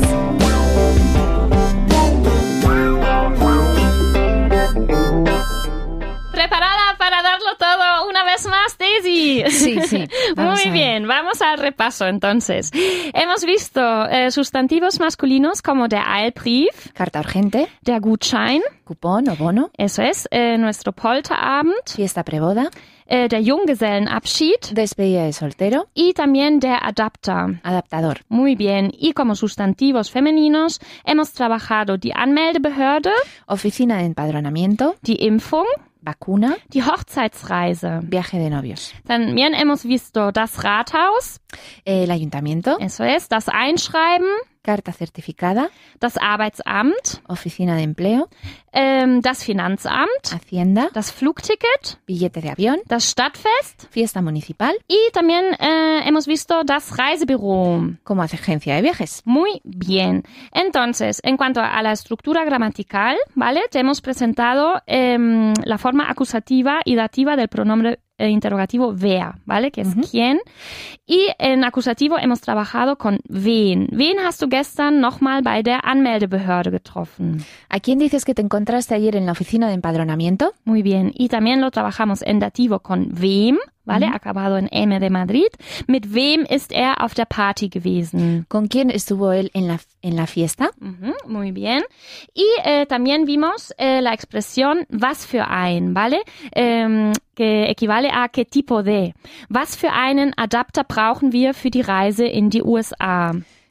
¿Preparada para darlo todo una vez más, Daisy? Sí, sí. Vamos Muy a ver. bien, vamos al repaso entonces. Hemos visto eh, sustantivos masculinos como der Eilbrief, Carta urgente, der Gutschein, cupón o bono, eso es, eh, nuestro Polterabend, fiesta preboda, eh, der Junggesellenabschied despedida de soltero, y también der Adapter. adaptador. Muy bien, y como sustantivos femeninos hemos trabajado die Anmeldebehörde, Oficina de empadronamiento, die Impfung, vacuna, die Hochzeitsreise. viaje de novios. También hemos visto das Rathaus, El ayuntamiento, eso es, das Einschreiben, carta certificada, das Arbeitsamt, oficina de empleo, ähm, das Finanzamt, hacienda, das Flugticket, billete de avión, das Stadtfest fiesta municipal, y también eh, hemos visto das Reisebüro. como agencia de viajes. Muy bien. Entonces, en cuanto a la estructura gramatical, ¿vale? Te hemos presentado em, la forma acusativa y dativa del pronombre eh, interrogativo wer, ¿vale? Que es quién. Y en acusativo hemos trabajado con wen. Wen hast du gestern nochmal bei der Anmeldebehörde getroffen? ¿A quién dices que te encontraste ayer en la oficina de empadronamiento? Muy bien. Y también lo trabajamos en dativo con wem, ¿vale? Acabado en M de Madrid. Mit wem ist er auf der Party gewesen? ¿Con quién estuvo él en la, en la fiesta? Ujú, muy bien. Y eh, también vimos eh, la expresión was für ein, ¿vale? Ähm, que equivale a qué tipo de. Was für einen Adapter brauchen wir für die Reise in die U S A?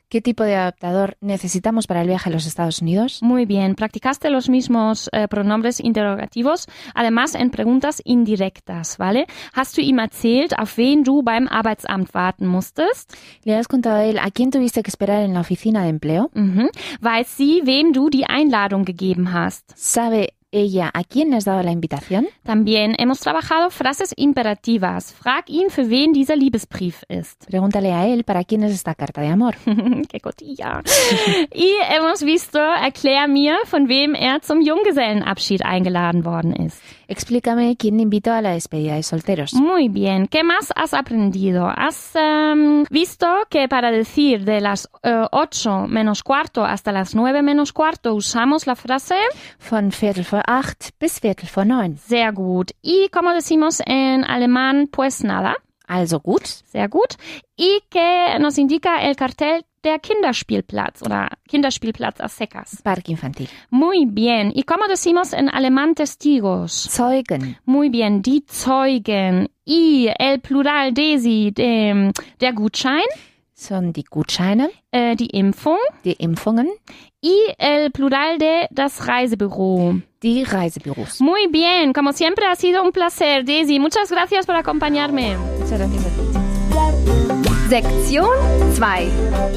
¿Qué tipo de adaptador necesitamos para el viaje a los Estados Unidos? Muy bien, practicaste los mismos äh, pronombres interrogativos, además en preguntas indirectas, ¿vale? Hast du ihm erzählt, auf wen du beim Arbeitsamt warten musstest? ¿Le has contado a él a quién tuviste que esperar en la oficina de empleo? Mhm. Weiß sie, wem du die Einladung gegeben hast? ¿Sabe ella a quién le has dado la invitación? También hemos trabajado frases imperativas. Frag ihn, für wen dieser Liebesbrief ist. Pregúntale a él para quién es esta carta de amor. Qué cotilla. Y hemos visto, erklär mir, von wem er zum Junggesellenabschied eingeladen worden ist. Explícame quién invitó a la despedida de solteros. Muy bien. ¿Qué más has aprendido? Has um, visto que para decir de las uh, ocho menos cuarto hasta las nueve menos cuarto usamos la frase Von Viertel vor acht bis Viertel vor neun. sehr gut. ¿Y cómo decimos en alemán? Pues nada. Also gut. Sehr gut. ¿Y qué nos indica el cartel der Kinderspielplatz oder Kinderspielplatz a secas? Parque infantil. Muy bien. ¿Y cómo decimos en alemán testigos? Zeugen. Muy bien, die Zeugen. ¿Y el plural de sie, de, der Gutschein? Son die Gutscheine, Äh, die Impfung. die Impfungen, Y el plural de das Reisebüro. die Reisebüros. Muy bien, como siempre ha sido un placer, Daisy. Muchas gracias por acompañarme. Muchas gracias a ti. Sektion zwei.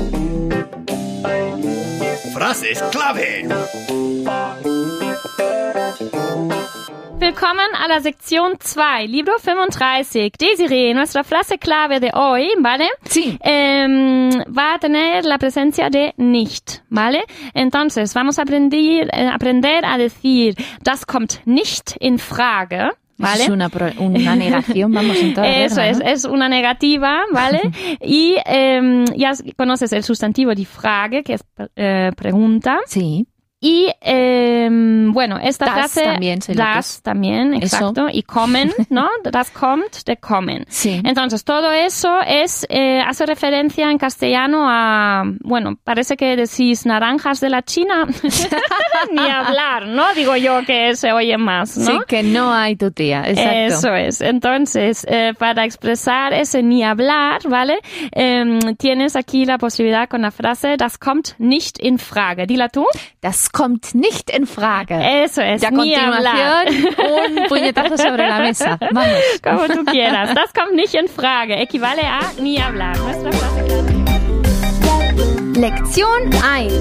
Frases clave. Willkommen a la sección zwei, libro fünfunddreißig. Desiree, nuestra frase clave de hoy, ¿vale? Sí. Eh, va a tener la presencia de nicht, ¿vale? Entonces, vamos a aprender, eh, aprender a decir, das kommt nicht in Frage. ¿Vale? Es una, pro- una negación, vamos en toda Eso regla, es, ¿no? es una negativa, ¿vale? Y eh, ya conoces el sustantivo die Frage, que es eh, pregunta. Sí. Y, eh, bueno, esta Das frase... también sé lo que das es. también, Eso. exacto. Y kommen, ¿no? Das kommt, de kommen. Sí. Entonces, todo eso es eh, hace referencia en castellano a... Bueno, parece que decís naranjas de la China. Ni hablar, ¿no? Digo yo que se oye más, ¿no? Sí, que no hay tu tía, exacto. Eso es. Entonces, eh, para expresar ese ni hablar, ¿vale? Eh, tienes aquí la posibilidad con la frase das kommt nicht in Frage. Dila tú. Das kommt nicht in Frage. Eso es, Y a ni hablar. continuación, un puñetazo sobre la mesa. Vamos. Como tú quieras. Das kommt nicht in Frage. Equivale a ni hablar. Nuestra frase clave. Lektion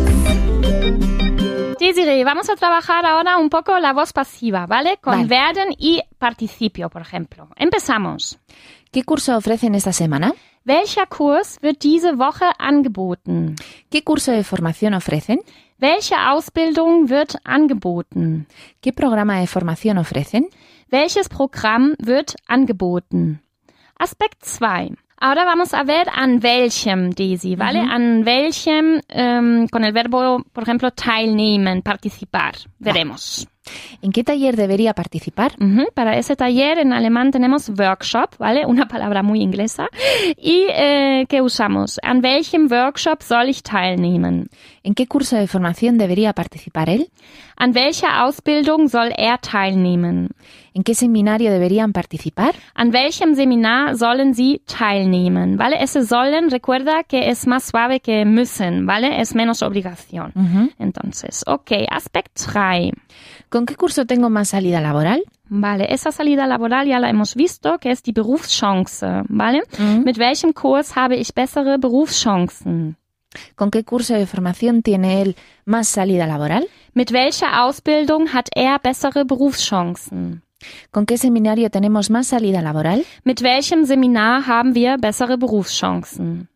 eins. Desiree, vamos a trabajar ahora un poco la voz pasiva, ¿vale? Con Vale. werden y participio, por ejemplo. Empezamos. ¿Qué curso ofrecen esta semana? Welcher Kurs wird diese Woche angeboten? ¿Qué curso de formación ofrecen? Welche Ausbildung wird angeboten? ¿Qué programa de formación ofrecen? Welches Programm wird angeboten? Aspekt zwei. Ahora vamos a ver an welchem, Daisy, ¿vale? Ujú. An welchem, ähm, con el verbo, por ejemplo, teilnehmen, participar. Veremos. ¿En qué taller debería participar? Ujú. Para ese taller en alemán tenemos Workshop, ¿vale? Una palabra muy inglesa. ¿Y eh, qué usamos? An welchem Workshop soll ich teilnehmen? ¿En qué curso de formación debería participar él? An welcher Ausbildung soll er teilnehmen? ¿En qué seminario deberían participar? An welchem Seminar sollen Sie teilnehmen? ¿Vale? Ese sollen, recuerda que es más suave que müssen, ¿vale? Es menos obligación. Ujú. Entonces, ok, Aspekt drei. ¿Con qué curso tengo más salida laboral? Vale, esa salida laboral ya la hemos visto, que es die Berufschance, ¿vale? Mhm. Mit welchem Kurs habe ich bessere Berufschancen? ¿Con qué curso de formación tiene él más salida laboral? Mit welcher Ausbildung hat er bessere Berufschancen? ¿Con qué seminario tenemos más salida laboral? Mit welchem Seminar haben wir bessere Berufschancen?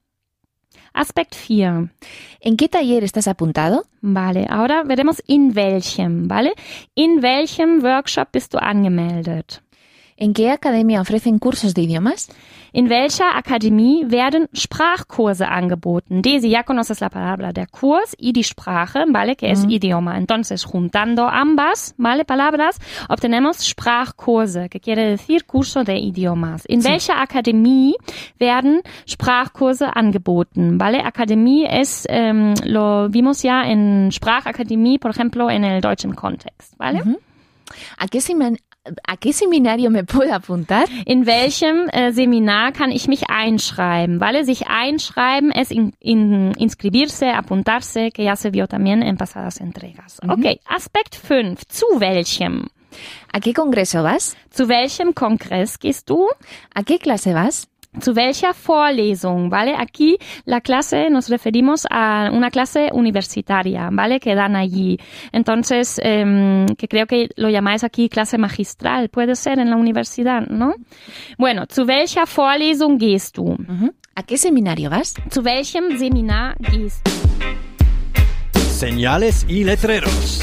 Aspekt vier. ¿En qué taller estás apuntado? Vale, ahora veremos in welchem, ¿vale? In welchem Workshop bist du angemeldet? ¿En qué academia ofrecen cursos de idiomas? In welcher Akademie werden Sprachkurse angeboten? Daisy, ya conoces la palabra der Kurs y die Sprache, ¿vale? Que es idioma. Entonces, juntando ambas, ¿vale? Palabras, obtenemos Sprachkurse, que quiere decir curso de idiomas. In Sí. welcher Akademie werden Sprachkurse angeboten? ¿Vale? Akademie es, ähm, lo vimos ya en Sprachakademie, por ejemplo, en el deutschen Kontext, ¿vale? Ujú. ¿A qué, sema- ¿A qué seminario me puedo apuntar? In welchem äh, Seminar kann ich mich einschreiben? ¿Vale? Sich einschreiben es in, in, inscribirse, apuntarse, que ya se vio también en pasadas entregas. Mhm. Okay, Aspekt fünf. Zu welchem? ¿A qué congreso vas? Zu welchem Kongress gehst du? ¿A qué clase vas? Zu welcher Vorlesung, ¿vale? Aquí la clase nos referimos a una clase universitaria, ¿vale? Que dan allí. Entonces, eh, que creo que lo llamáis aquí clase magistral, puede ser en la universidad, ¿no? Bueno, zu welcher Vorlesung gehst du? Uh-huh. ¿A qué seminario vas? Zu welchem Seminar gehst du? Señales y letreros.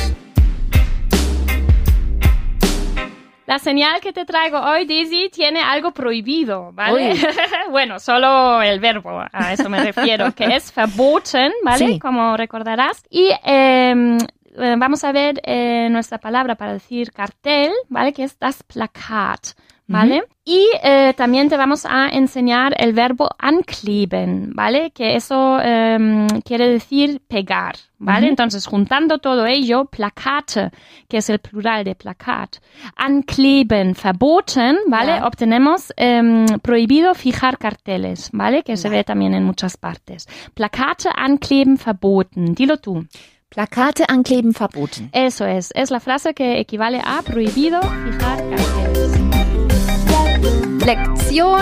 La señal que te traigo hoy, Daisy, tiene algo prohibido, ¿vale? Bueno, solo el verbo, a eso me refiero, que es verboten, ¿vale? Sí. Como recordarás. Y eh, vamos a ver eh, nuestra palabra para decir cartel, ¿vale? Que es das Plakat, ¿vale? Uh-huh. Y eh, también te vamos a enseñar el verbo ankleben, ¿vale? Que eso eh, quiere decir pegar, ¿vale? Uh-huh. Entonces, juntando todo ello, Plakate, que es el plural de placat, ankleben, verboten, ¿vale? Yeah. Obtenemos eh, prohibido fijar carteles, ¿vale? Que yeah. se ve también en muchas partes. Plakate ankleben, verboten. Dilo tú. Plakate ankleben, verboten. Eso es. Es la frase que equivale a prohibido fijar carteles. Lección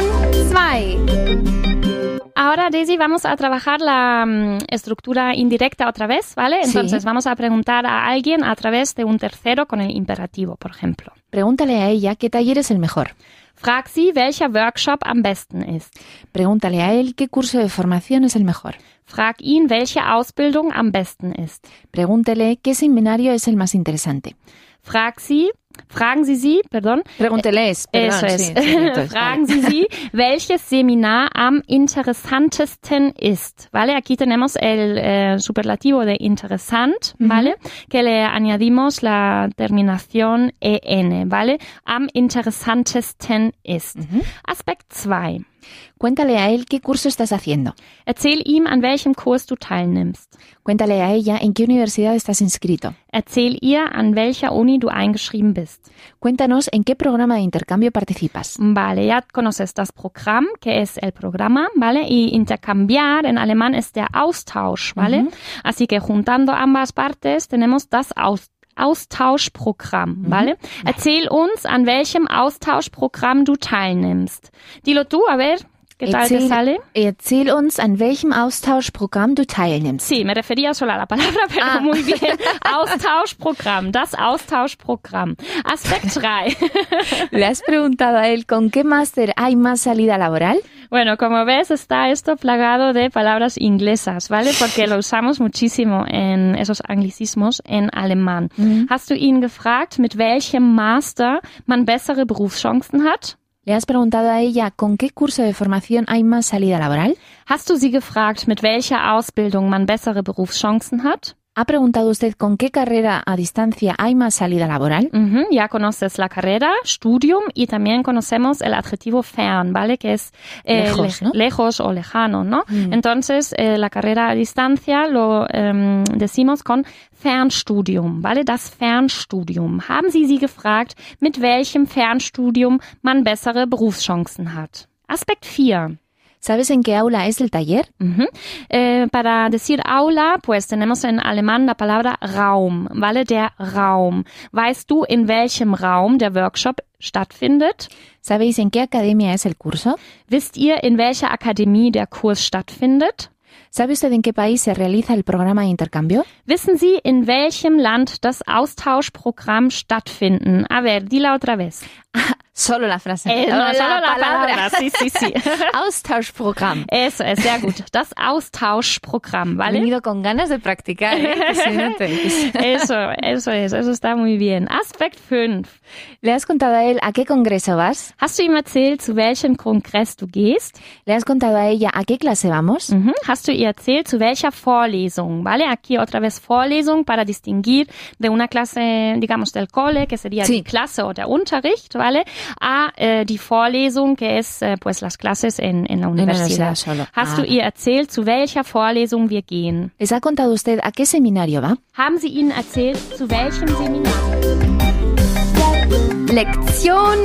dos. Ahora, Daisy, vamos a trabajar la um, estructura indirecta otra vez, ¿vale? Entonces, sí. vamos a preguntar a alguien a través de un tercero con el imperativo, por ejemplo. Pregúntale a ella qué taller es el mejor. Frag sie, welcher Workshop am besten ist. Pregúntale a él qué curso de formación es el mejor. Frag ihn, welche Ausbildung am besten ist. Pregúntele qué seminario es el más interesante. Frag sie, fragen Sie sie, perdón. Pregúnteles, perdón. Eso es. Sí, sí, entonces, fragen vale. Sie sie, welches Seminar am interessantesten ist. ¿Vale? Aquí tenemos el eh, superlativo de interesant, ¿vale? Uh-huh. Que le añadimos la terminación en, ¿vale? Am interessantesten ist. Uh-huh. Aspekt zwei. Cuéntale a él qué curso estás haciendo. Erzähl ihm, an welchem Kurs du teilnimmst. Cuéntale a ella en qué universidad estás inscrito. Erzähl ihr, an welcher Uni du eingeschrieben bist. Cuéntanos en qué programa de intercambio participas. Vale, ya conoces das Programm, que es el programa, ¿vale? Y intercambiar en alemán es der Austausch, ¿vale? Uh-huh. Así que juntando ambas partes tenemos das Austausch. Austauschprogramm, ¿vale? Mhm. Erzähl uns, an welchem Austauschprogramm du teilnimmst. Dilo tú, a ver, ¿qué tal erzähl, te sale? Erzähl uns, an welchem Austauschprogramm du teilnimmst. Sí, me refería solo a la palabra, pero ah. muy bien. Austauschprogramm, das Austauschprogramm. Aspekt drei. ¿Le has preguntado a él con qué máster hay más salida laboral? Bueno, como ves, está esto plagado de palabras inglesas, ¿vale? Porque lo usamos muchísimo en esos anglicismos en alemán. Mhm. Hast du ihn gefragt, mit welchem Master man bessere Berufschancen hat? ¿Le has preguntado a ella con qué curso de formación hay más salida laboral? Hast du sie gefragt, mit welcher Ausbildung man bessere Berufschancen hat? ¿Ha preguntado usted con qué carrera a distancia hay más salida laboral? Uh-huh, ya conoces la carrera, Studium, y también conocemos el adjetivo fern, ¿vale? Que es eh, lejos, le- ¿no? lejos o lejano, ¿no? Mm. Entonces, eh, la carrera a distancia lo ähm, decimos con Fernstudium, ¿vale? Das Fernstudium. Haben Sie sie gefragt, mit welchem Fernstudium man bessere Berufschancen hat? Aspekt vier. ¿Sabes en qué aula es el taller? Uh-huh. Eh, para decir Aula, pues tenemos en alemán la palabra Raum, ¿vale? Der Raum. ¿Weißt du, in welchem Raum der Workshop stattfindet? ¿Sabéis en qué academia es el curso? Wisst ihr, in welcher Akademie der Kurs stattfindet? ¿Sabe usted en qué país se realiza el programa de intercambio? Wissen Sie, in welchem Land das Austauschprogramm stattfinden? A ver, dila otra vez. Solo la frase. Eh, no, solo la palabra. Sí, sí, sí. Austauschprogramm. Eso es, sehr gut. Das Austauschprogramm, ¿vale? He venido con ganas de practicar, ¿eh? Que se note. Eso, eso es, eso está muy bien. Aspekt fünf. ¿Le has contado a él a qué congreso vas? Hast du ihm erzählt, zu welchem Kongress du gehst? ¿Le has contado a ella a qué clase vamos? Mhm. Hast du ihr erzählt, zu welcher Vorlesung? ¿Vale? Aquí otra vez Vorlesung para distinguir de una clase, digamos, del cole, que sería Sí. die Klasse o der Unterricht, ¿vale? A eh, die Vorlesung, que es eh, pues las clases en, en la universidad. universidad solo. Hast Ah. du ihr erzählt, zu welcher Vorlesung wir gehen? ¿Les ha contado usted a qué seminario va? Haben Sie ihnen erzählt, zu welchem Seminar? Lección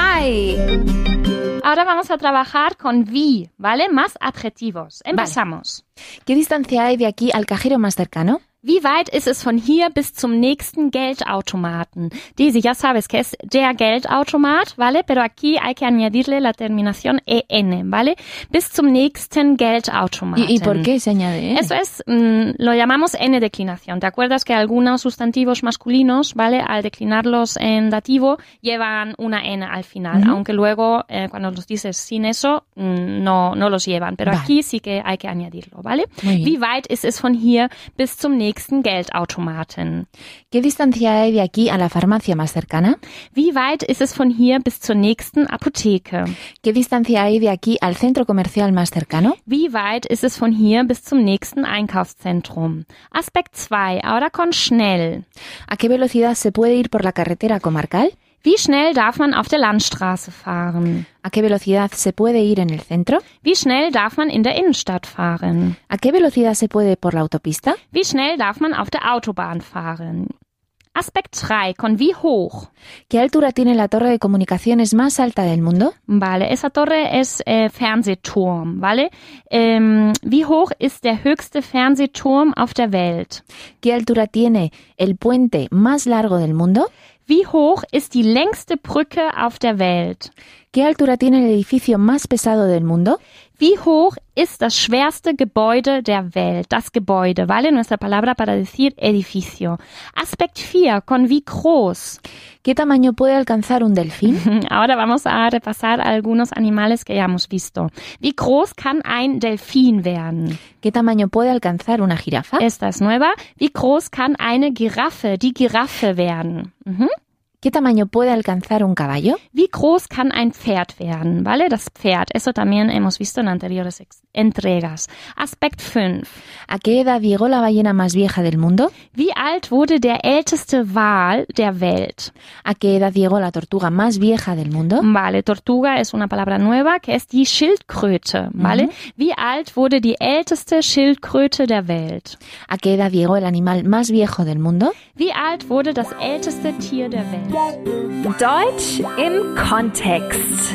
drei. Ahora vamos a trabajar con wie, ¿vale? Más adjetivos. Empezamos. ¿Qué distancia hay de aquí al cajero más cercano? Wie weit ist es von hier bis zum nächsten Geldautomaten? Daisy, ya sabes que es der Geldautomat, ¿vale? Pero aquí hay que añadirle la terminación en, ¿vale? Bis zum nächsten Geldautomaten. ¿Y, y por qué se añade? Eso es, mmm, lo llamamos n-declinación. ¿Te acuerdas que algunos sustantivos masculinos, ¿vale? Al declinarlos en dativo, llevan una n al final, uh-huh. aunque luego, eh, cuando los dices sin eso, mmm, no, no los llevan. Pero vale. Aquí sí que hay que añadirlo, ¿vale? Wie weit ist es von hier bis zum nächsten nächsten Geldautomaten. ¿Qué distancia hay de aquí a la farmacia más cercana? Wie weit ist es von hier bis zur nächsten Apotheke? ¿Qué distancia hay de aquí al centro comercial más cercano? Wie weit ist es von hier bis zum nächsten Einkaufszentrum? Aspekt zwei, ahora con schnell. ¿A qué velocidad se puede ir por la carretera comarcal? Wie schnell darf man auf der Landstraße fahren? ¿A qué velocidad se puede ir en el centro? Wie schnell darf man in der Innenstadt fahren? ¿A qué velocidad se puede por la autopista? Wie schnell darf man auf der Autobahn fahren? Aspekt drei, con wie hoch. ¿Qué altura tiene la torre de comunicaciones más alta del mundo? Vale, esa torre es eh, Fernsehturm, ¿vale? Ähm, wie hoch ist der höchste Fernsehturm auf der Welt? ¿Qué altura tiene el puente más largo del mundo? Wie hoch ist die längste Brücke auf der Welt? ¿Qué altura tiene el edificio más pesado del mundo? Wie hoch ist das schwerste Gebäude der Welt? Das Gebäude, ¿vale? Nuestra palabra para decir edificio. Aspekt vier, con wie groß. ¿Qué tamaño puede alcanzar un delfín? Ahora vamos a repasar algunos animales que ya hemos visto. Wie groß kann ein Delfin werden? ¿Qué tamaño puede alcanzar una jirafa? Esta es nueva. Wie groß kann eine Giraffe, die Giraffe werden? Mhm. ¿Qué tamaño puede alcanzar un caballo? Wie groß kann ein Pferd werden? ¿Vale? Das Pferd. Eso también hemos visto en anteriores entregas. Aspekt fünf. ¿A qué edad llegó la ballena más vieja del mundo? Wie alt wurde der älteste Wal der Welt? ¿A qué edad llegó la tortuga más vieja del mundo? Vale, tortuga es una palabra nueva que es die Schildkröte, ¿vale? Uh-huh. Wie alt wurde die älteste Schildkröte der Welt? ¿A qué edad llegó el animal más viejo del mundo? Wie alt wurde das älteste Tier der Welt? Deutsch im Kontext.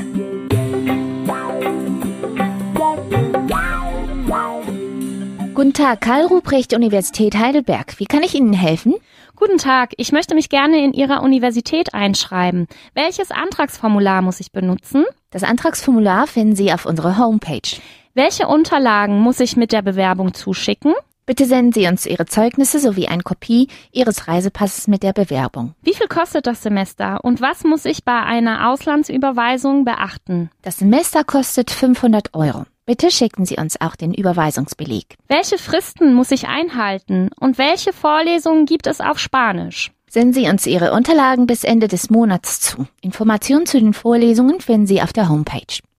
Guten Tag, Karl Ruprecht, Universität Heidelberg. Wie kann ich Ihnen helfen? Guten Tag, ich möchte mich gerne in Ihrer Universität einschreiben. Welches Antragsformular muss ich benutzen? Das Antragsformular finden Sie auf unserer Homepage. Welche Unterlagen muss ich mit der Bewerbung zuschicken? Bitte senden Sie uns Ihre Zeugnisse sowie eine Kopie Ihres Reisepasses mit der Bewerbung. Wie viel kostet das Semester und was muss ich bei einer Auslandsüberweisung beachten? Das Semester kostet fünfhundert Euro. Bitte schicken Sie uns auch den Überweisungsbeleg. Welche Fristen muss ich einhalten und welche Vorlesungen gibt es auf Spanisch? Senden Sie uns Ihre Unterlagen bis Ende des Monats zu. Informationen zu den Vorlesungen finden Sie auf der Homepage.